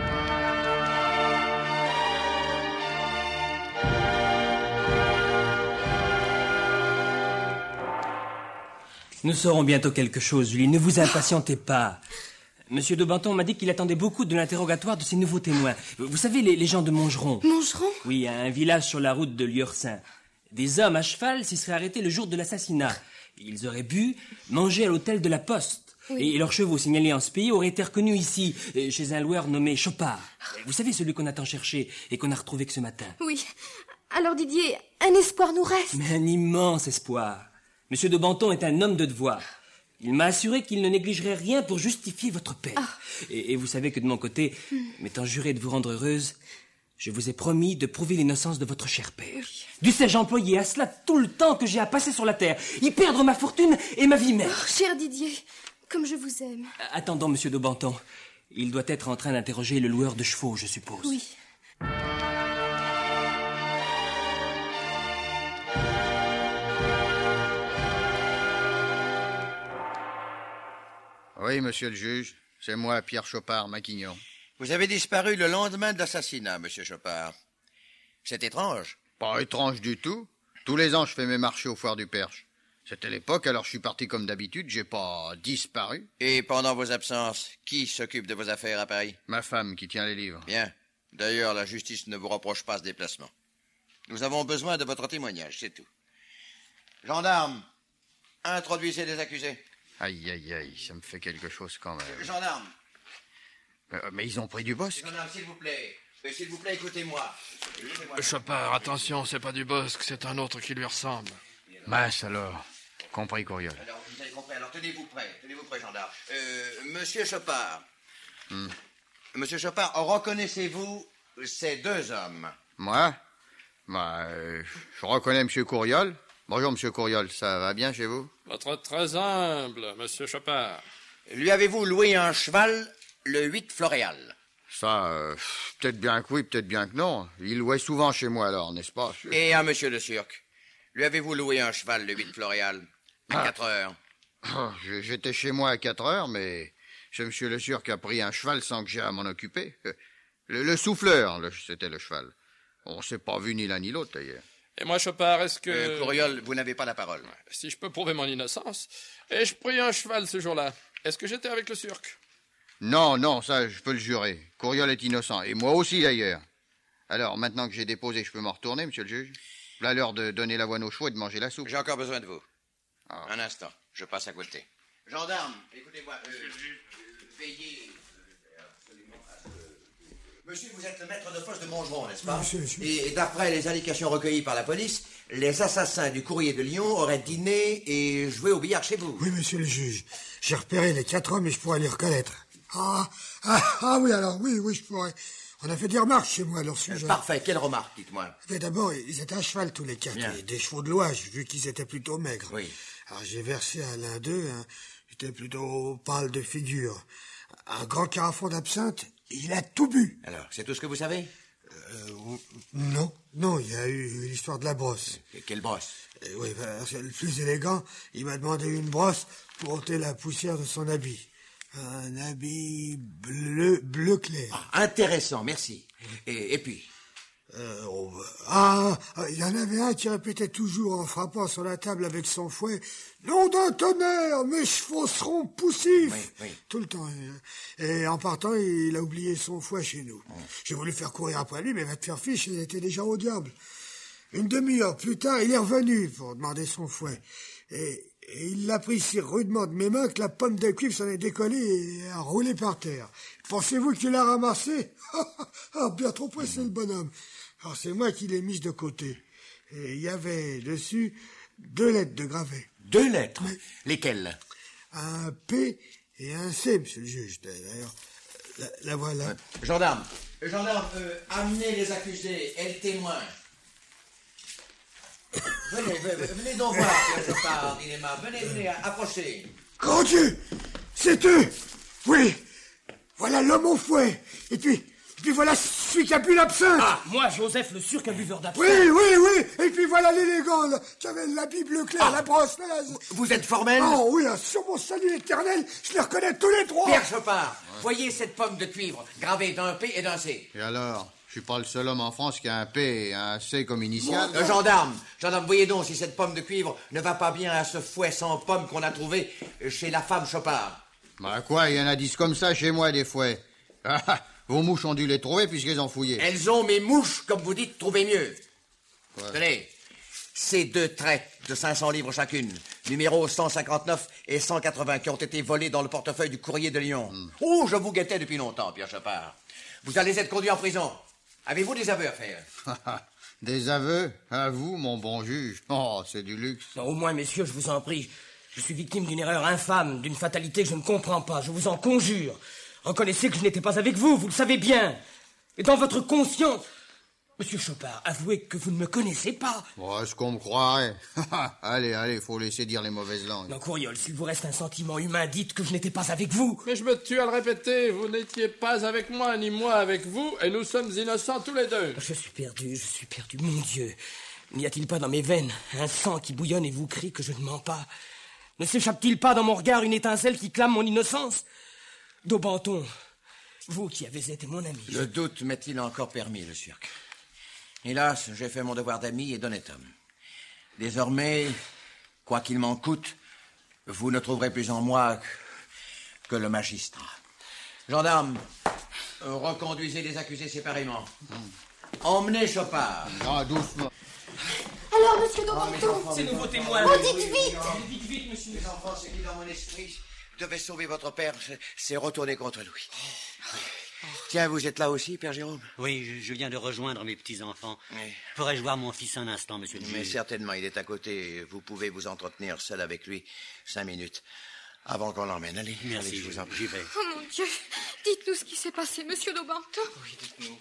Nous saurons bientôt quelque chose, Julie. Ne vous impatientez pas. Monsieur Daubenton m'a dit qu'il attendait beaucoup de l'interrogatoire de ces nouveaux témoins. Vous savez, les gens de Montgeron. Montgeron? Oui, un village sur la route de Lieursins. Des hommes à cheval s'y seraient arrêtés le jour de l'assassinat. Ils auraient bu, mangé à l'hôtel de la Poste. Oui. Et leurs chevaux signalés en ce pays auraient été reconnus ici, chez un loueur nommé Chopard. Vous savez, celui qu'on a tant cherché et qu'on a retrouvé que ce matin. Oui. Alors, Didier, un espoir nous reste. Mais un immense espoir. Monsieur Daubenton est un homme de devoir. Il m'a assuré qu'il ne négligerait rien pour justifier votre père. Et vous savez que de mon côté, m'étant juré de vous rendre heureuse, je vous ai promis de prouver l'innocence de votre cher père. Dussé-je employer à cela tout le temps que j'ai à passer sur la terre, y perdre ma fortune et ma vie même. Cher Didier, comme je vous aime. Attendons, monsieur Daubenton. Il doit être en train d'interroger le loueur de chevaux, je suppose. Oui. Oui, monsieur le juge, c'est moi, Pierre Chopard, Maquignon. Vous avez disparu le lendemain de l'assassinat, monsieur Chopard. C'est étrange. Pas étrange du tout. Tous les ans, je fais mes marchés au foire du Perche. C'était l'époque, alors je suis parti comme d'habitude, j'ai pas disparu. Et pendant vos absences, qui s'occupe de vos affaires à Paris? Ma femme qui tient les livres. Bien. D'ailleurs, la justice ne vous reproche pas ce déplacement. Nous avons besoin de votre témoignage, c'est tout. Gendarme, introduisez les accusés. Aïe, aïe, aïe, ça me fait quelque chose quand même. Gendarme. Mais ils ont pris du bosque. Gendarme, s'il vous plaît, écoutez-moi. Chopard, attention, c'est pas du bosque, c'est un autre qui lui ressemble. Mince alors. Compris, Courriol. Alors, vous avez compris, alors tenez-vous prêt, gendarme. Monsieur Chopard. Monsieur Chopard, reconnaissez-vous ces deux hommes? Moi? Je reconnais monsieur Courriol. Bonjour, monsieur Courriol, ça va bien chez vous? Votre très humble, monsieur Chopard. Lui avez-vous loué un cheval le 8 Floréal? Ça, peut-être bien que oui, peut-être bien que non. Il louait souvent chez moi alors, n'est-ce pas? Et à monsieur le Turc, lui avez-vous loué un cheval le 8 Floréal à 4 heures? J'étais chez moi à 4 heures, mais c'est monsieur le Turc qui a pris un cheval sans que j'aie à m'en occuper. Le souffleur, c'était le cheval. On s'est pas vu ni l'un ni l'autre d'ailleurs. Et moi, Chopard, est-ce que... Courriol, vous n'avez pas la parole. Si je peux prouver mon innocence. Ai-je pris un cheval ce jour-là? Est-ce que j'étais avec le Turc? Non, ça, je peux le jurer. Courriol est innocent, et moi aussi d'ailleurs. Alors, maintenant que j'ai déposé, je peux m'en retourner, monsieur le juge? Là, l'heure de donner l'avoine aux chevaux et de manger la soupe. J'ai encore besoin de vous. Un instant, je passe à côté. Gendarme, écoutez-moi, veillez absolument à ce que... Monsieur, vous êtes le maître de poste de Montgeron, n'est-ce pas? Monsieur. Et d'après les indications recueillies par la police, les assassins du courrier de Lyon auraient dîné et joué au billard chez vous. Oui, monsieur le juge. J'ai repéré les 4 hommes et je pourrais les reconnaître. Ah oui, alors, oui, je pourrais. On a fait des remarques chez moi à leur sujet. Parfait, quelle remarque, dites-moi? D'abord, ils étaient à cheval tous les 4, et des chevaux de louage, vu qu'ils étaient plutôt maigres. Oui. Alors j'ai versé à l'un d'eux, il était plutôt pâle de figure. Un grand carafon d'absinthe, il a tout bu. Alors, c'est tout ce que vous savez? Non, il y a eu l'histoire de la brosse. Et quelle brosse? Oui, c'est le plus élégant, il m'a demandé une brosse pour ôter la poussière de son habit. Un habit bleu clair. Intéressant, merci. Et puis? Il y en avait un qui répétait toujours en frappant sur la table avec son fouet « Nom d'un tonnerre, mes chevaux seront poussifs !» Oui. Tout le temps. Et en partant, il a oublié son fouet chez nous. J'ai voulu faire courir après lui, mais va te faire fiche, il était déjà au diable. Une demi-heure plus tard, il est revenu pour demander son fouet. Et il l'a pris si rudement de mes mains que la pomme de cuivre s'en est décollée et a roulé par terre. Pensez-vous qu'il l'a ramassé? Bien trop pressé le bonhomme. Alors c'est moi qui l'ai mise de côté. Et il y avait dessus 2 lettres de gravé. 2 lettres? Lesquelles? Un P et un C, monsieur le juge. D'ailleurs, la voilà. Gendarme, amenez les accusés et le témoin. Venez donc voir, Pierre Chopard, Dilema. Venez, approchez. Grand Dieu, c'est eux. Oui, voilà l'homme au fouet. Et puis voilà celui qui a bu l'absinthe. Ah, moi, Joseph, le sûr qu'un buveur d'absinthe. Oui. Et puis voilà l'élégant, là, qui avait la Bible claire, la brosse. Vous êtes formel? Oh oui, sur mon salut éternel, je les reconnais tous les 3. Pierre Chopard, voyez cette pomme de cuivre gravée d'un P et d'un C. Et alors? Je suis pas le seul homme en France qui a un P et un C comme initial. Gendarme, voyez donc si cette pomme de cuivre ne va pas bien à ce fouet sans pomme qu'on a trouvé chez la femme Chopard. Bah quoi, il y en a 10 comme ça chez moi, des fouets. Vos mouches ont dû les trouver puisqu'elles ont fouillé. Elles ont, mes mouches, comme vous dites, trouvé mieux. Ouais. Tenez, ces 2 traites de 500 livres chacune, numéros 159 et 180, qui ont été volés dans le portefeuille du courrier de Lyon. Oh, je vous guettais depuis longtemps, Pierre Chopard. Vous allez être conduit en prison. Avez-vous des aveux à faire? Des aveux? À vous, mon bon juge? Oh, c'est du luxe. Non, au moins, messieurs, je vous en prie. Je suis victime d'une erreur infâme, d'une fatalité que je ne comprends pas. Je vous en conjure. Reconnaissez que je n'étais pas avec vous, vous le savez bien. Et dans votre conscience... Monsieur Chopard, avouez que vous ne me connaissez pas. Oh, est-ce qu'on me croirait? Allez, faut laisser dire les mauvaises langues. Non, Courriol, s'il vous reste un sentiment humain, dites que je n'étais pas avec vous. Mais je me tue à le répéter, vous n'étiez pas avec moi, ni moi avec vous, et nous sommes innocents tous les 2. Je suis perdu, mon Dieu. N'y a-t-il pas dans mes veines un sang qui bouillonne et vous crie que je ne mens pas? Ne s'échappe-t-il pas dans mon regard une étincelle qui clame mon innocence? Daubenton, vous qui avez été mon ami... Le doute m'est-il encore permis, le Surc? Hélas, j'ai fait mon devoir d'ami et d'honnête homme. Désormais, quoi qu'il m'en coûte, vous ne trouverez plus en moi que le magistrat. Gendarme, reconduisez les accusés séparément. Emmenez Chopard. Ah, doucement. Alors, monsieur Daubenton... Ces nouveaux témoins... Oh, dites vite! Dites vite, monsieur. Les enfants, ce qui dans mon esprit devait sauver votre père, c'est retourné contre Louis. Tiens, vous êtes là aussi, Père Jérôme? Oui, je viens de rejoindre mes petits-enfants. Oui. Pourrais-je voir mon fils un instant, monsieur le juge? Mais certainement, il est à côté. Vous pouvez vous entretenir seul avec lui 5 minutes avant qu'on l'emmène. Allez, merci, allez, je vous en prie. J'y vais. Oh mon Dieu, dites-nous ce qui s'est passé, monsieur Daubenton. Oui, dites-nous.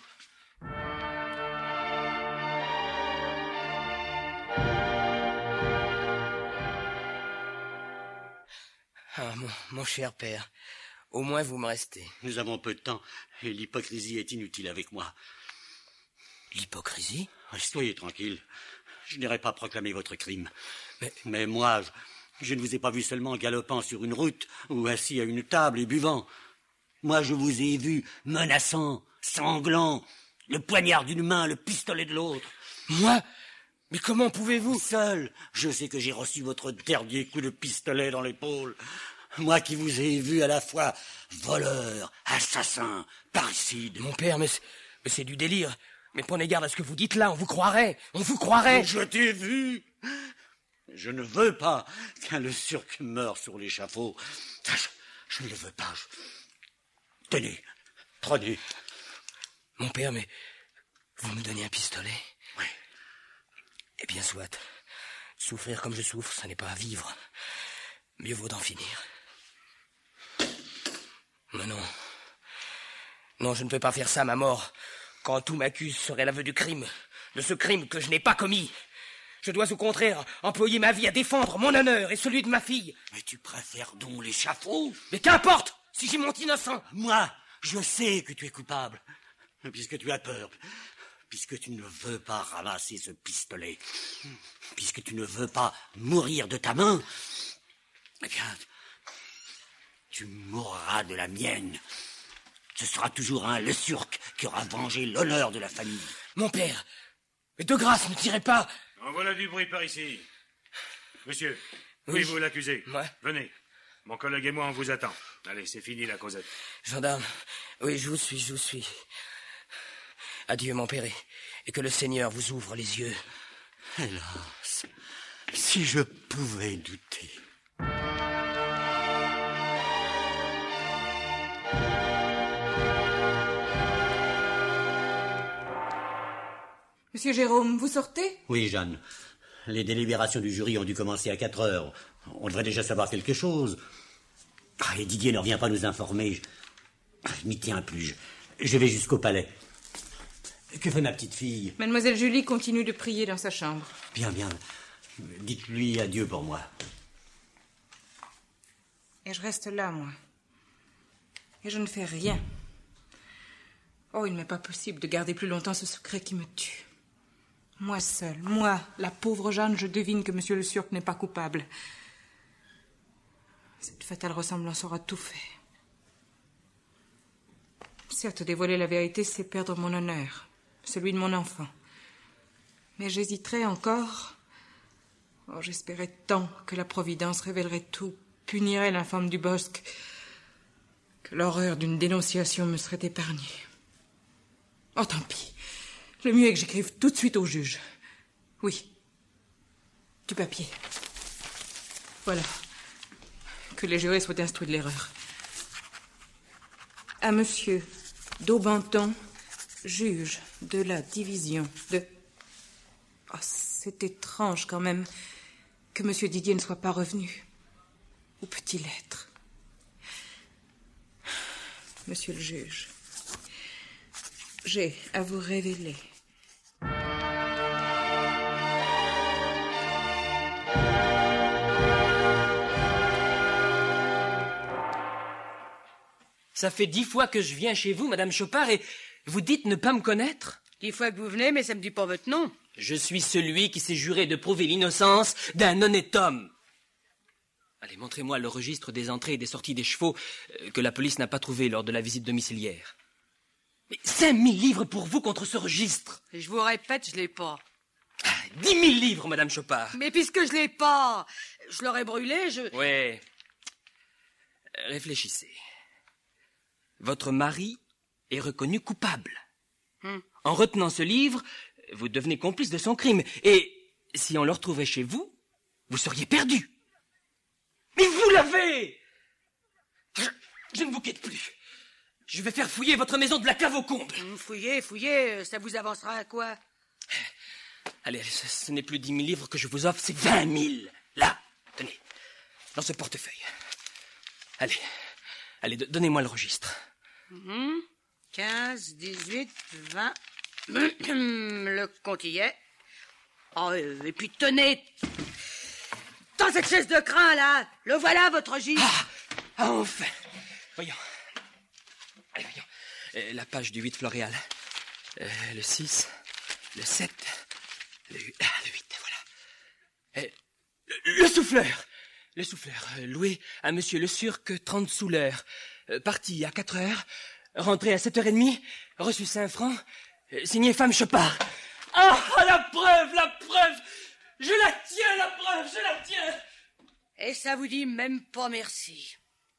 Ah, mon cher père, au moins vous me restez. Nous avons peu de temps, et l'hypocrisie est inutile avec moi. L'hypocrisie? Soyez tranquille, je n'irai pas proclamer votre crime. Mais moi, je ne vous ai pas vu seulement galopant sur une route, ou assis à une table et buvant. Moi, je vous ai vu menaçant, sanglant, le poignard d'une main, le pistolet de l'autre. Moi? Mais comment pouvez-vous? Seul, je sais que j'ai reçu votre dernier coup de pistolet dans l'épaule. Moi qui vous ai vu à la fois voleur, assassin, parricide. Mon père, mais c'est du délire. Mais prenez garde à ce que vous dites là, on vous croirait. Je t'ai vu. Je ne veux pas qu'un le Surc meure sur l'échafaud. Je ne le veux pas. Tenez, prenez. Mon père, mais vous me donnez un pistolet? Oui. Eh bien, soit. Souffrir comme je souffre, ça n'est pas à vivre. Mieux vaut d'en finir. Mais non. Non, je ne peux pas faire ça, ma mort. Quand tout m'accuse serait l'aveu du crime. De ce crime que je n'ai pas commis. Je dois au contraire employer ma vie à défendre mon honneur et celui de ma fille. Mais tu préfères donc l'échafaud? Mais qu'importe, si j'ai mon innocent. Moi, je sais que tu es coupable. Puisque tu as peur. Puisque tu ne veux pas ramasser ce pistolet. Puisque tu ne veux pas mourir de ta main. Eh bien, tu mourras de la mienne. Ce sera toujours un Le Surc qui aura vengé l'honneur de la famille. Mon père, mais de grâce, ne tirez pas. En voilà du bruit par ici. Monsieur, oui, vous l'accusez. Ouais. Venez. Mon collègue et moi, on vous attend. Allez, c'est fini la causette. Gendarme, oui, je vous suis. Adieu, mon père, et que le Seigneur vous ouvre les yeux. Hélas, si je pouvais douter. Monsieur Jérôme, vous sortez? Oui, Jeanne. Les délibérations du jury ont dû commencer à 4 heures. On devrait déjà savoir quelque chose. Et Didier ne revient pas nous informer. Je m'y tiens plus. Je vais jusqu'au palais. Que fait ma petite fille? Mademoiselle Julie continue de prier dans sa chambre. Bien, bien. Dites-lui adieu pour moi. Et je reste là, moi. Et je ne fais rien. Oh, il ne m'est pas possible de garder plus longtemps ce secret qui me tue. Moi seule, moi, la pauvre Jeanne, je devine que monsieur le Surc n'est pas coupable. Cette fatale ressemblance aura tout fait. Certes, dévoiler la vérité, c'est perdre mon honneur, celui de mon enfant. Mais j'hésiterais encore. Oh, j'espérais tant que la Providence révélerait tout, punirait l'infâme du Bosc, que l'horreur d'une dénonciation me serait épargnée. Oh, tant pis. Le mieux est que j'écrive tout de suite au juge. Oui. Du papier. Voilà. Que les jurés soient instruits de l'erreur. À monsieur Daubenton, juge de la division de... Oh, c'est étrange quand même que monsieur Didier ne soit pas revenu. Où peut-il être? Monsieur le juge, j'ai à vous révéler. Ça fait 10 fois que je viens chez vous, Madame Chopard, et vous dites ne pas me connaître? 10 fois que vous venez, mais ça me dit pas votre nom. Je suis celui qui s'est juré de prouver l'innocence d'un honnête homme. Allez, montrez-moi le registre des entrées et des sorties des chevaux que la police n'a pas trouvé lors de la visite domiciliaire. Mais 5 000 livres pour vous contre ce registre. Et je vous répète, je l'ai pas. 10 000 livres, Madame Chopard. Mais puisque je l'ai pas, je l'aurais brûlé, Ouais. Réfléchissez. Votre mari est reconnu coupable. En retenant ce livre, vous devenez complice de son crime. Et si on le retrouvait chez vous, vous seriez perdu. Mais vous l'avez! Je ne vous quitte plus. Je vais faire fouiller votre maison de la cave au comble. Fouillez, ça vous avancera à quoi? Allez, ce n'est plus 10 000 livres que je vous offre, c'est 20 000. Là, tenez, dans ce portefeuille. Allez, donnez-moi le registre. 15, 18, 20... Le compte y est. Oh, et puis tenez... Dans cette chaise de crin, là, le voilà, votre registre. Ah, enfin. Voyons. Allez, voyons. La page du 8 floréal. Le 6, le 7, le 8, voilà. Le souffleur. Le souffleur, loué à monsieur le Surc 30 sous l'heure. Parti à 4 heures, rentré à 7h30, reçu 5 francs, signé femme Chopard. Ah, la preuve! Je la tiens, la preuve, je la tiens! Et ça vous dit même pas merci.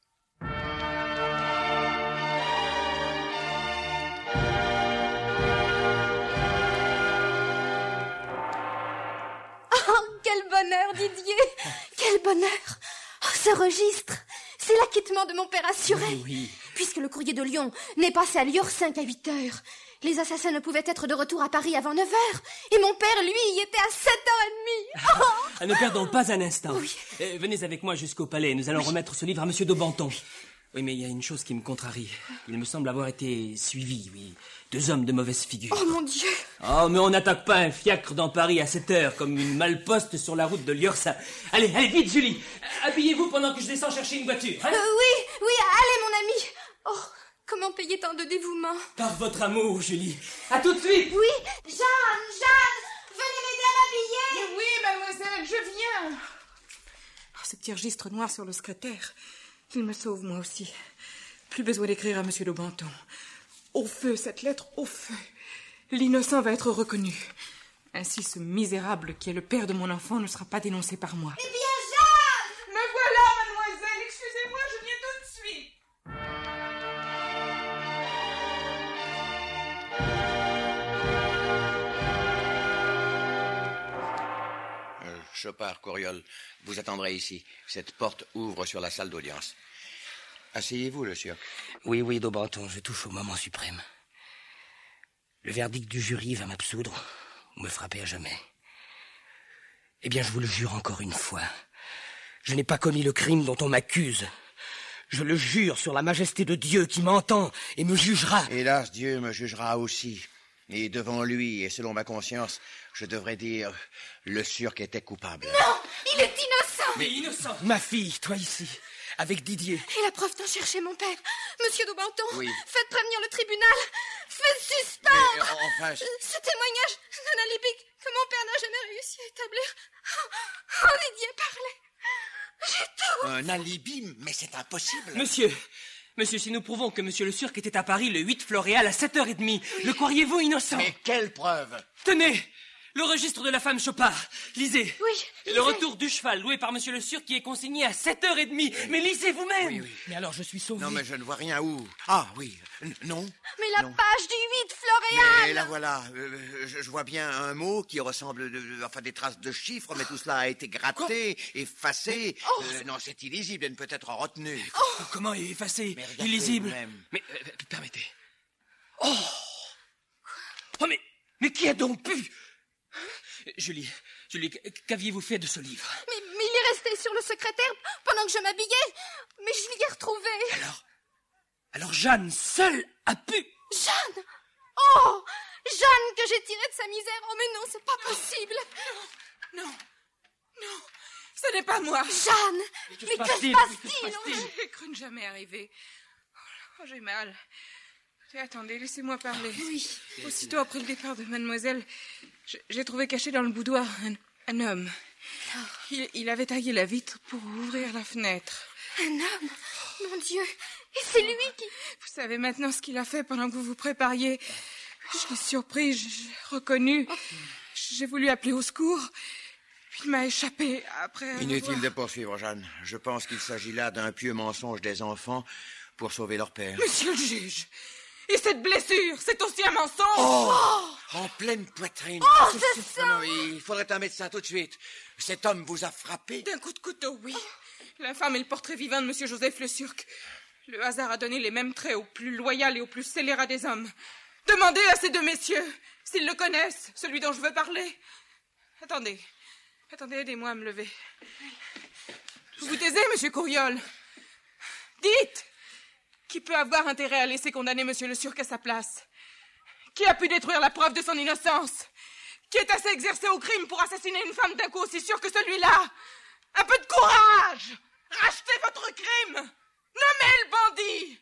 Oh, quel bonheur, Didier! Quel bonheur! Oh, ce registre, c'est l'acquittement de mon père assuré. Oui. Puisque le courrier de Lyon n'est passé à Liorcinq à 8 heures. Les assassins ne pouvaient être de retour à Paris avant 9 heures. Et mon père, lui, y était à 7h30. Oh. Ne perdons pas un instant. Oui. Venez avec moi jusqu'au palais. Nous allons remettre ce livre à monsieur Daubenton. Oui, mais il y a une chose qui me contrarie. Il me semble avoir été suivi, oui. 2 hommes de mauvaise figure. Oh, mon Dieu! Oh, mais on n'attaque pas un fiacre dans Paris à 7 heures, comme une malposte sur la route de Liorcinq. Allez, vite, Julie. Habillez-vous pendant que je descends chercher une voiture. Hein? Oui, allez, mon ami. Oh, comment payer tant de dévouement? Par votre amour, Julie. À tout de suite. Oui, Jeanne, venez m'aider à m'habiller. Oui, mademoiselle, je viens. Oh, ce petit registre noir sur le secrétaire, il me sauve, moi aussi. Plus besoin d'écrire à monsieur Daubenton. Au feu, cette lettre, au feu. L'innocent va être reconnu. Ainsi, ce misérable qui est le père de mon enfant ne sera pas dénoncé par moi. Eh bien, Jeanne! Me voilà, mademoiselle. Excusez-moi, je viens tout de suite. Chopard, Courriol, vous attendrez ici. Cette porte ouvre sur la salle d'audience. Asseyez-vous, le Surc. Oui, Daubenton, je touche au moment suprême. Le verdict du jury va m'absoudre ou me frapper à jamais. Eh bien, je vous le jure encore une fois. Je n'ai pas commis le crime dont on m'accuse. Je le jure sur la majesté de Dieu qui m'entend et me jugera. Hélas, Dieu me jugera aussi. Et devant lui, et selon ma conscience, je devrais dire, le Surc était coupable. Non, il est innocent. Mais innocent. Ma fille, toi ici, avec Didier. Et la preuve d'en chercher mon père. Monsieur Daubenton, Oui. faites prévenir le tribunal. Faites suspendre. Mais, enfin, ce témoignage d'un alibi que mon père n'a jamais réussi à établir. Oh, Didier parlait. J'ai tout. Un alibi? Mais c'est impossible. Monsieur, si nous prouvons que monsieur le Surc était à Paris le 8 Floréal à 7h30, le croiriez-vous innocent? Mais quelle preuve? Tenez, le registre de la femme Chopard. Lisez. Oui. Et le retour du cheval loué par monsieur le Surc qui est consigné à 7h30. Mais lisez vous-même. Oui, oui. Mais alors je suis sauvé. Non, mais je ne vois rien où. Ah, oui. Non. Mais la page du 8 Floréal. Mais là, voilà. Je vois bien un mot qui ressemble, enfin, des traces de chiffres, mais tout cela a été gratté, effacé. Non, c'est illisible, elle ne peut être retenue. Comment effacé? Regardez Illisible. vous-même. Mais, permettez. Oh, mais qui a donc pu? Julie, qu'aviez-vous fait de ce livre? Mais il est resté sur le secrétaire pendant que je m'habillais. Mais je l'y ai retrouvé. Alors Jeanne seule a pu... Jeanne! Oh! Jeanne que j'ai tirée de sa misère. Oh, mais non, c'est pas possible. Non. Ce n'est pas moi. Jeanne! Mais que se passe-t-il? J'ai cru ne jamais arriver. Oh, j'ai mal. Mais attendez, laissez-moi parler. Oui. Aussitôt après le départ de mademoiselle, j'ai trouvé caché dans le boudoir un homme. Il avait taillé la vitre pour ouvrir la fenêtre. Un homme? Mon Dieu! Et c'est lui qui... Vous savez maintenant ce qu'il a fait pendant que vous vous prépariez. Je l'ai surpris, j'ai reconnu. J'ai voulu appeler au secours. Il m'a échappé après... Inutile de poursuivre, Jeanne. Je pense qu'il s'agit là d'un pieux mensonge des enfants pour sauver leur père. Monsieur le juge, et cette blessure, c'est aussi un mensonge. En pleine poitrine. c'est ça. Non, il faudrait un médecin tout de suite. Cet homme vous a frappé? D'un coup de couteau, oui. L'infâme est le portrait vivant de monsieur Joseph le Surc. Le hasard a donné les mêmes traits au plus loyal et au plus scélérat des hommes. Demandez à ces deux messieurs s'ils le connaissent, celui dont je veux parler. Attendez, aidez-moi à me lever. Vous vous taisez, monsieur Courriol? Dites! Qui peut avoir intérêt à laisser condamner monsieur le Surc à sa place? Qui a pu détruire la preuve de son innocence? Qui est assez exercé au crime pour assassiner une femme d'un coup aussi sûr que celui-là? Un peu de courage! Rachetez votre crime! Nommez le bandit!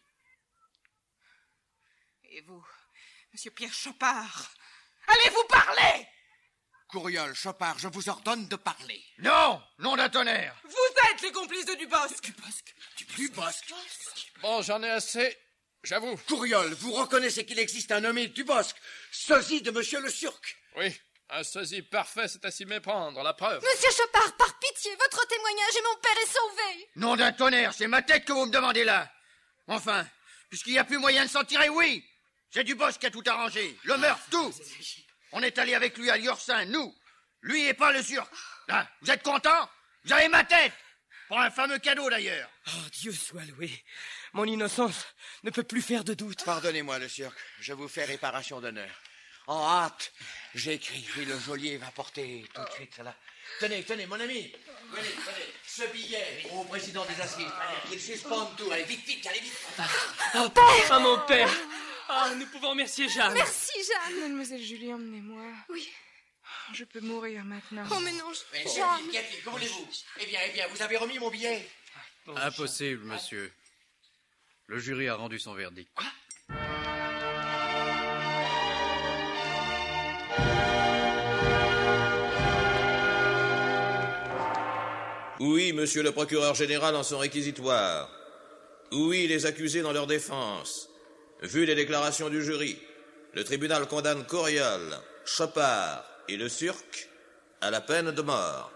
Et vous, monsieur Pierre Chopard, allez-vous parler? Courriol, Chopard, je vous ordonne de parler. Non! Nom d'un tonnerre! Vous êtes les complices de Dubosc! Dubosc? Bon, j'en ai assez, j'avoue. Courriol, vous reconnaissez qu'il existe un nommé Dubosc, sosie de monsieur le Surc? Oui, un sosie parfait, c'est à s'y méprendre, la preuve. Monsieur Chopard, par pitié, votre témoignage et mon père est sauvé. Nom d'un tonnerre, c'est ma tête que vous me demandez là. Enfin, puisqu'il n'y a plus moyen de s'en tirer, oui. C'est Dubosc qui a tout arrangé. Le meurtre, tout. On est allé avec lui à Liorsin, nous. Lui et pas le Surc. Là, vous êtes content? Vous avez ma tête. Pour un fameux cadeau, d'ailleurs. Oh, Dieu soit loué. Mon innocence ne peut plus faire de doute. Pardonnez-moi, le Surc. Je vous fais réparation d'honneur. En hâte, j'écris. Le geôlier va porter tout de suite cela. Tenez, mon ami. Venez. Ce billet au président des assises. Qu'il suspende tout. Allez, vite, allez vite. Père! Ah, mon père! Ah, nous pouvons remercier Jeanne. Merci, Jeanne. Mademoiselle Julie, emmenez-moi. Oui. Je peux mourir maintenant. Oh, mais non, Mais Jeanne. qu'y a-t-il? Que voulez-vous? Eh bien, vous avez remis mon billet? Impossible, monsieur. Le jury a rendu son verdict. Oui, monsieur le procureur général en son réquisitoire. Oui, les accusés dans leur défense. Vu les déclarations du jury, le tribunal condamne Courriol, Chopard et le Surc à la peine de mort.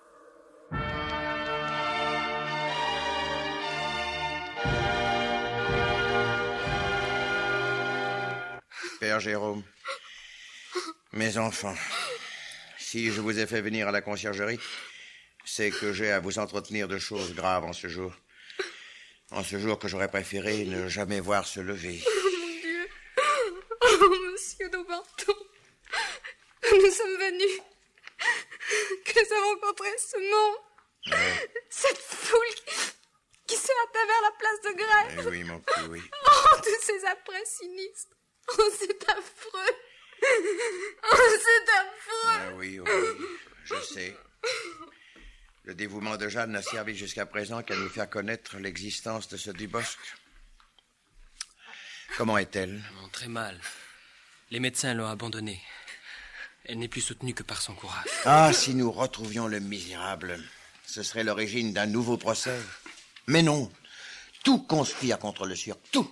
Père Jérôme, mes enfants, si je vous ai fait venir à la conciergerie, c'est que j'ai à vous entretenir de choses graves en ce jour. En ce jour que j'aurais préféré ne jamais voir se lever. Oh, mon Dieu. Oh, monsieur Daubenton. Nous sommes venus que nous avons rencontré ce monde. Cette foule qui se hâta vers la place de grève. Oui, mon petit, oui. Oh, tous ces apprêts sinistres. Oh, c'est affreux. Oh, c'est affreux. Oui, je sais. Le dévouement de Jeanne n'a servi jusqu'à présent qu'à nous faire connaître l'existence de ce Dubosc. Comment est-elle? Très mal. Les médecins l'ont abandonnée. Elle n'est plus soutenue que par son courage. Ah, si nous retrouvions le misérable, ce serait l'origine d'un nouveau procès. Mais non, tout conspire contre le Surc, tout.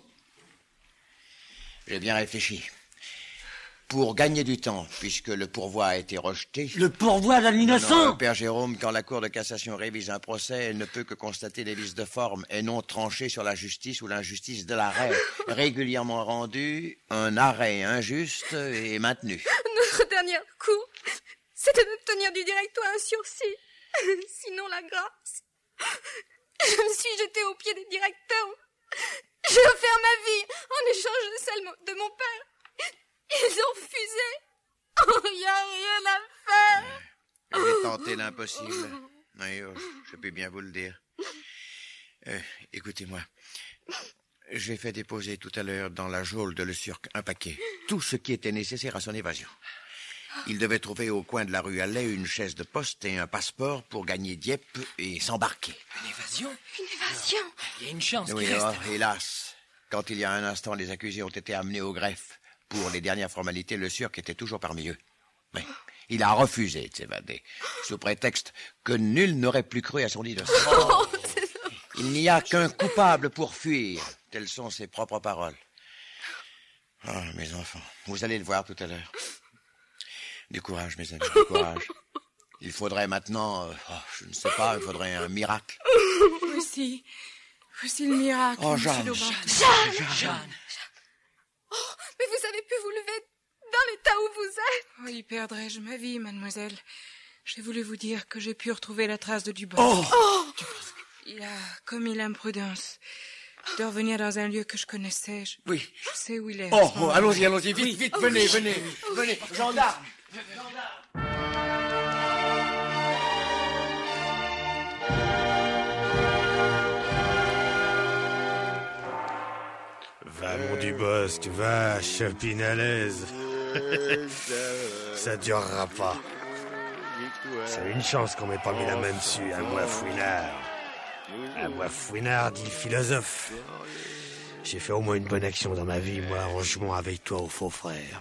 J'ai bien réfléchi. Pour gagner du temps, puisque le pourvoi a été rejeté... Le pourvoi d'un innocent? Non, Père Jérôme, quand la Cour de cassation révise un procès, elle ne peut que constater les vices de forme et non trancher sur la justice ou l'injustice de l'arrêt. Régulièrement rendu, un arrêt injuste et maintenu. Notre dernier coup, c'était d'obtenir du directoire un sursis. Sinon, la grâce. Je me suis jetée aux pieds des directeurs. J'ai offert ma vie en échange de celle de mon père. Ils ont refusé. Oh, il n'y a rien à faire. J'ai tenté l'impossible. Oui, je peux bien vous le dire. Écoutez-moi. J'ai fait déposer tout à l'heure dans la geôle de Le Surc un paquet. Tout ce qui était nécessaire à son évasion. Il devait trouver au coin de la rue Allais une chaise de poste et un passeport pour gagner Dieppe et s'embarquer. Une évasion? Une évasion? Il y a une chance Oui, qu'il reste. Hélas. Quand il y a un instant, les accusés ont été amenés au greffe. Pour les dernières formalités, Le Surc était toujours parmi eux. Mais il a refusé de s'évader, sous prétexte que nul n'aurait plus cru à son innocence. Il n'y a qu'un coupable pour fuir. Telles sont ses propres paroles. Ah, mes enfants, vous allez le voir tout à l'heure. Du courage, mes amis, du courage. Il faudrait maintenant, je ne sais pas, il faudrait un miracle. Voici le miracle. Oh, Jeanne. Jeanne. Oh, mais vous avez pu vous lever dans l'état où vous êtes. Oh, y perdrais-je ma vie, mademoiselle. J'ai voulu vous dire que j'ai pu retrouver la trace de Dubosc. Oh. Il a commis l'imprudence de revenir dans un lieu que je connaissais. Oui. Je sais où il est. Oh, allons-y, vite, venez. Gendarme. Va, mon Dubosc, va, chapine à l'aise. Ça durera pas. C'est une chance qu'on m'ait pas mis la main dessus, un moi fouinard. Un moi fouinard dit philosophe. J'ai fait au moins une bonne action dans ma vie, moi, en jouant avec toi au faux frère.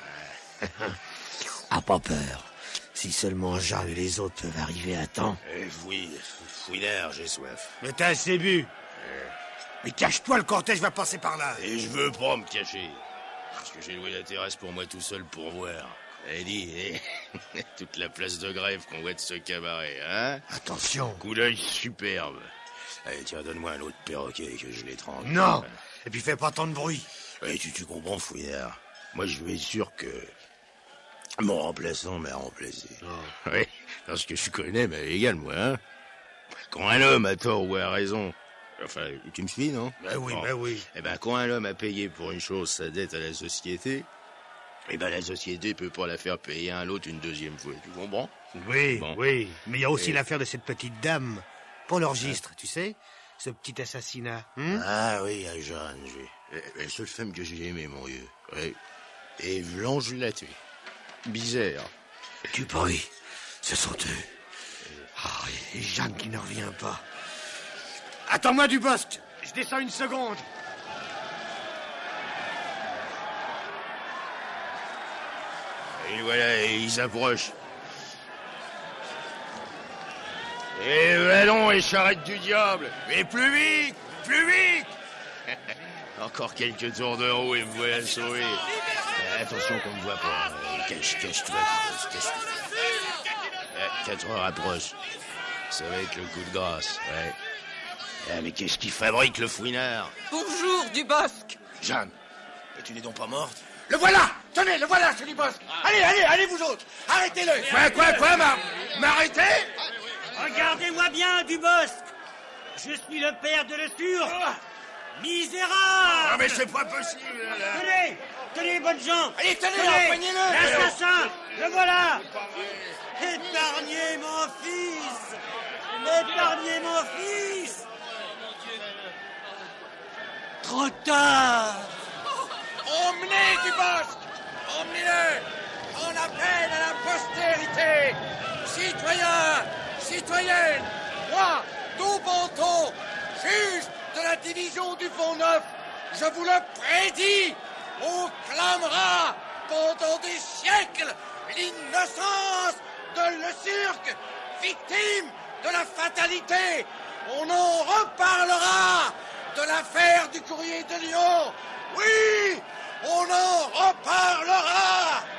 Ah, pas peur. Si seulement Jean et les autres peuvent arriver à temps. Oui, fouinard, j'ai soif. Mais t'as assez bu. Mais cache-toi, le cortège va passer par là. Et je veux pas me cacher. Parce que j'ai loué la terrasse pour moi tout seul pour voir. Et dis, toute la place de grève qu'on voit de ce cabaret, hein? Attention. Coup d'œil superbe. Allez, tiens, donne-moi un autre perroquet que je l'étrangle. Non. Et puis fais pas tant de bruit. Oui, tu comprends, fouinard. Moi, je veux être sûr que mon remplaçant m'a remplacé. Oh. Oui, parce que je connais ma légale, moi, hein? Quand un homme a tort ou a raison... Enfin, tu me suis, non? Ben oui, ben oui. Eh ben, quand un homme a payé pour une chose sa dette à la société, eh ben, la société peut pas la faire payer à l'autre une deuxième fois, tu comprends? Oui, Bon. oui. Mais il y a aussi l'affaire de cette petite dame. Pour le registre, tu sais? Ce petit assassinat. Ah oui, à Jeanne, la seule femme que j'ai aimée, mon vieux. Oui. Et Blanche, je l'ai tuée. Bizarre. Du bruit. Ce sont eux. Ah, et Jeanne qui ne revient pas. Attends-moi, Dubosc. Je descends une seconde. Et voilà, ils s'approchent. Et allons, les charrettes du diable. Mais plus vite. Encore quelques tours de roue et me voilà sauvé. Attention qu'on ne voit pas. Cache-toi. 4 heures approche. Ça va être le coup de grâce, ouais. Ah, mais qu'est-ce qu'il fabrique, le fouinard? Bonjour, Dubosc. Jeanne, tu n'es donc pas morte? Le voilà! Tenez, le voilà, ce Dubosc! Allez, vous autres! Arrêtez-le! Quoi, m'arrêter? Regardez-moi bien, Dubosc. Je suis le père de Le Surc. Misérable! Ah, mais c'est pas possible, là. Tenez, Tenez, bonnes gens. Allez, tenez, empoignez-le. L'assassin, le voilà. Épargnez mon fils. Épargnez mon fils. Trop tard. Emmenez du bosque. Emmenez-le. On appelle à la postérité. Citoyens, citoyennes, moi, Daubenton, juge de la division du Pont-Neuf, je vous le prédis, on clamera pendant des siècles l'innocence de Le Cirque, victime de la fatalité. On en reparlera de l'affaire du courrier de Lyon. Oui, on en reparlera.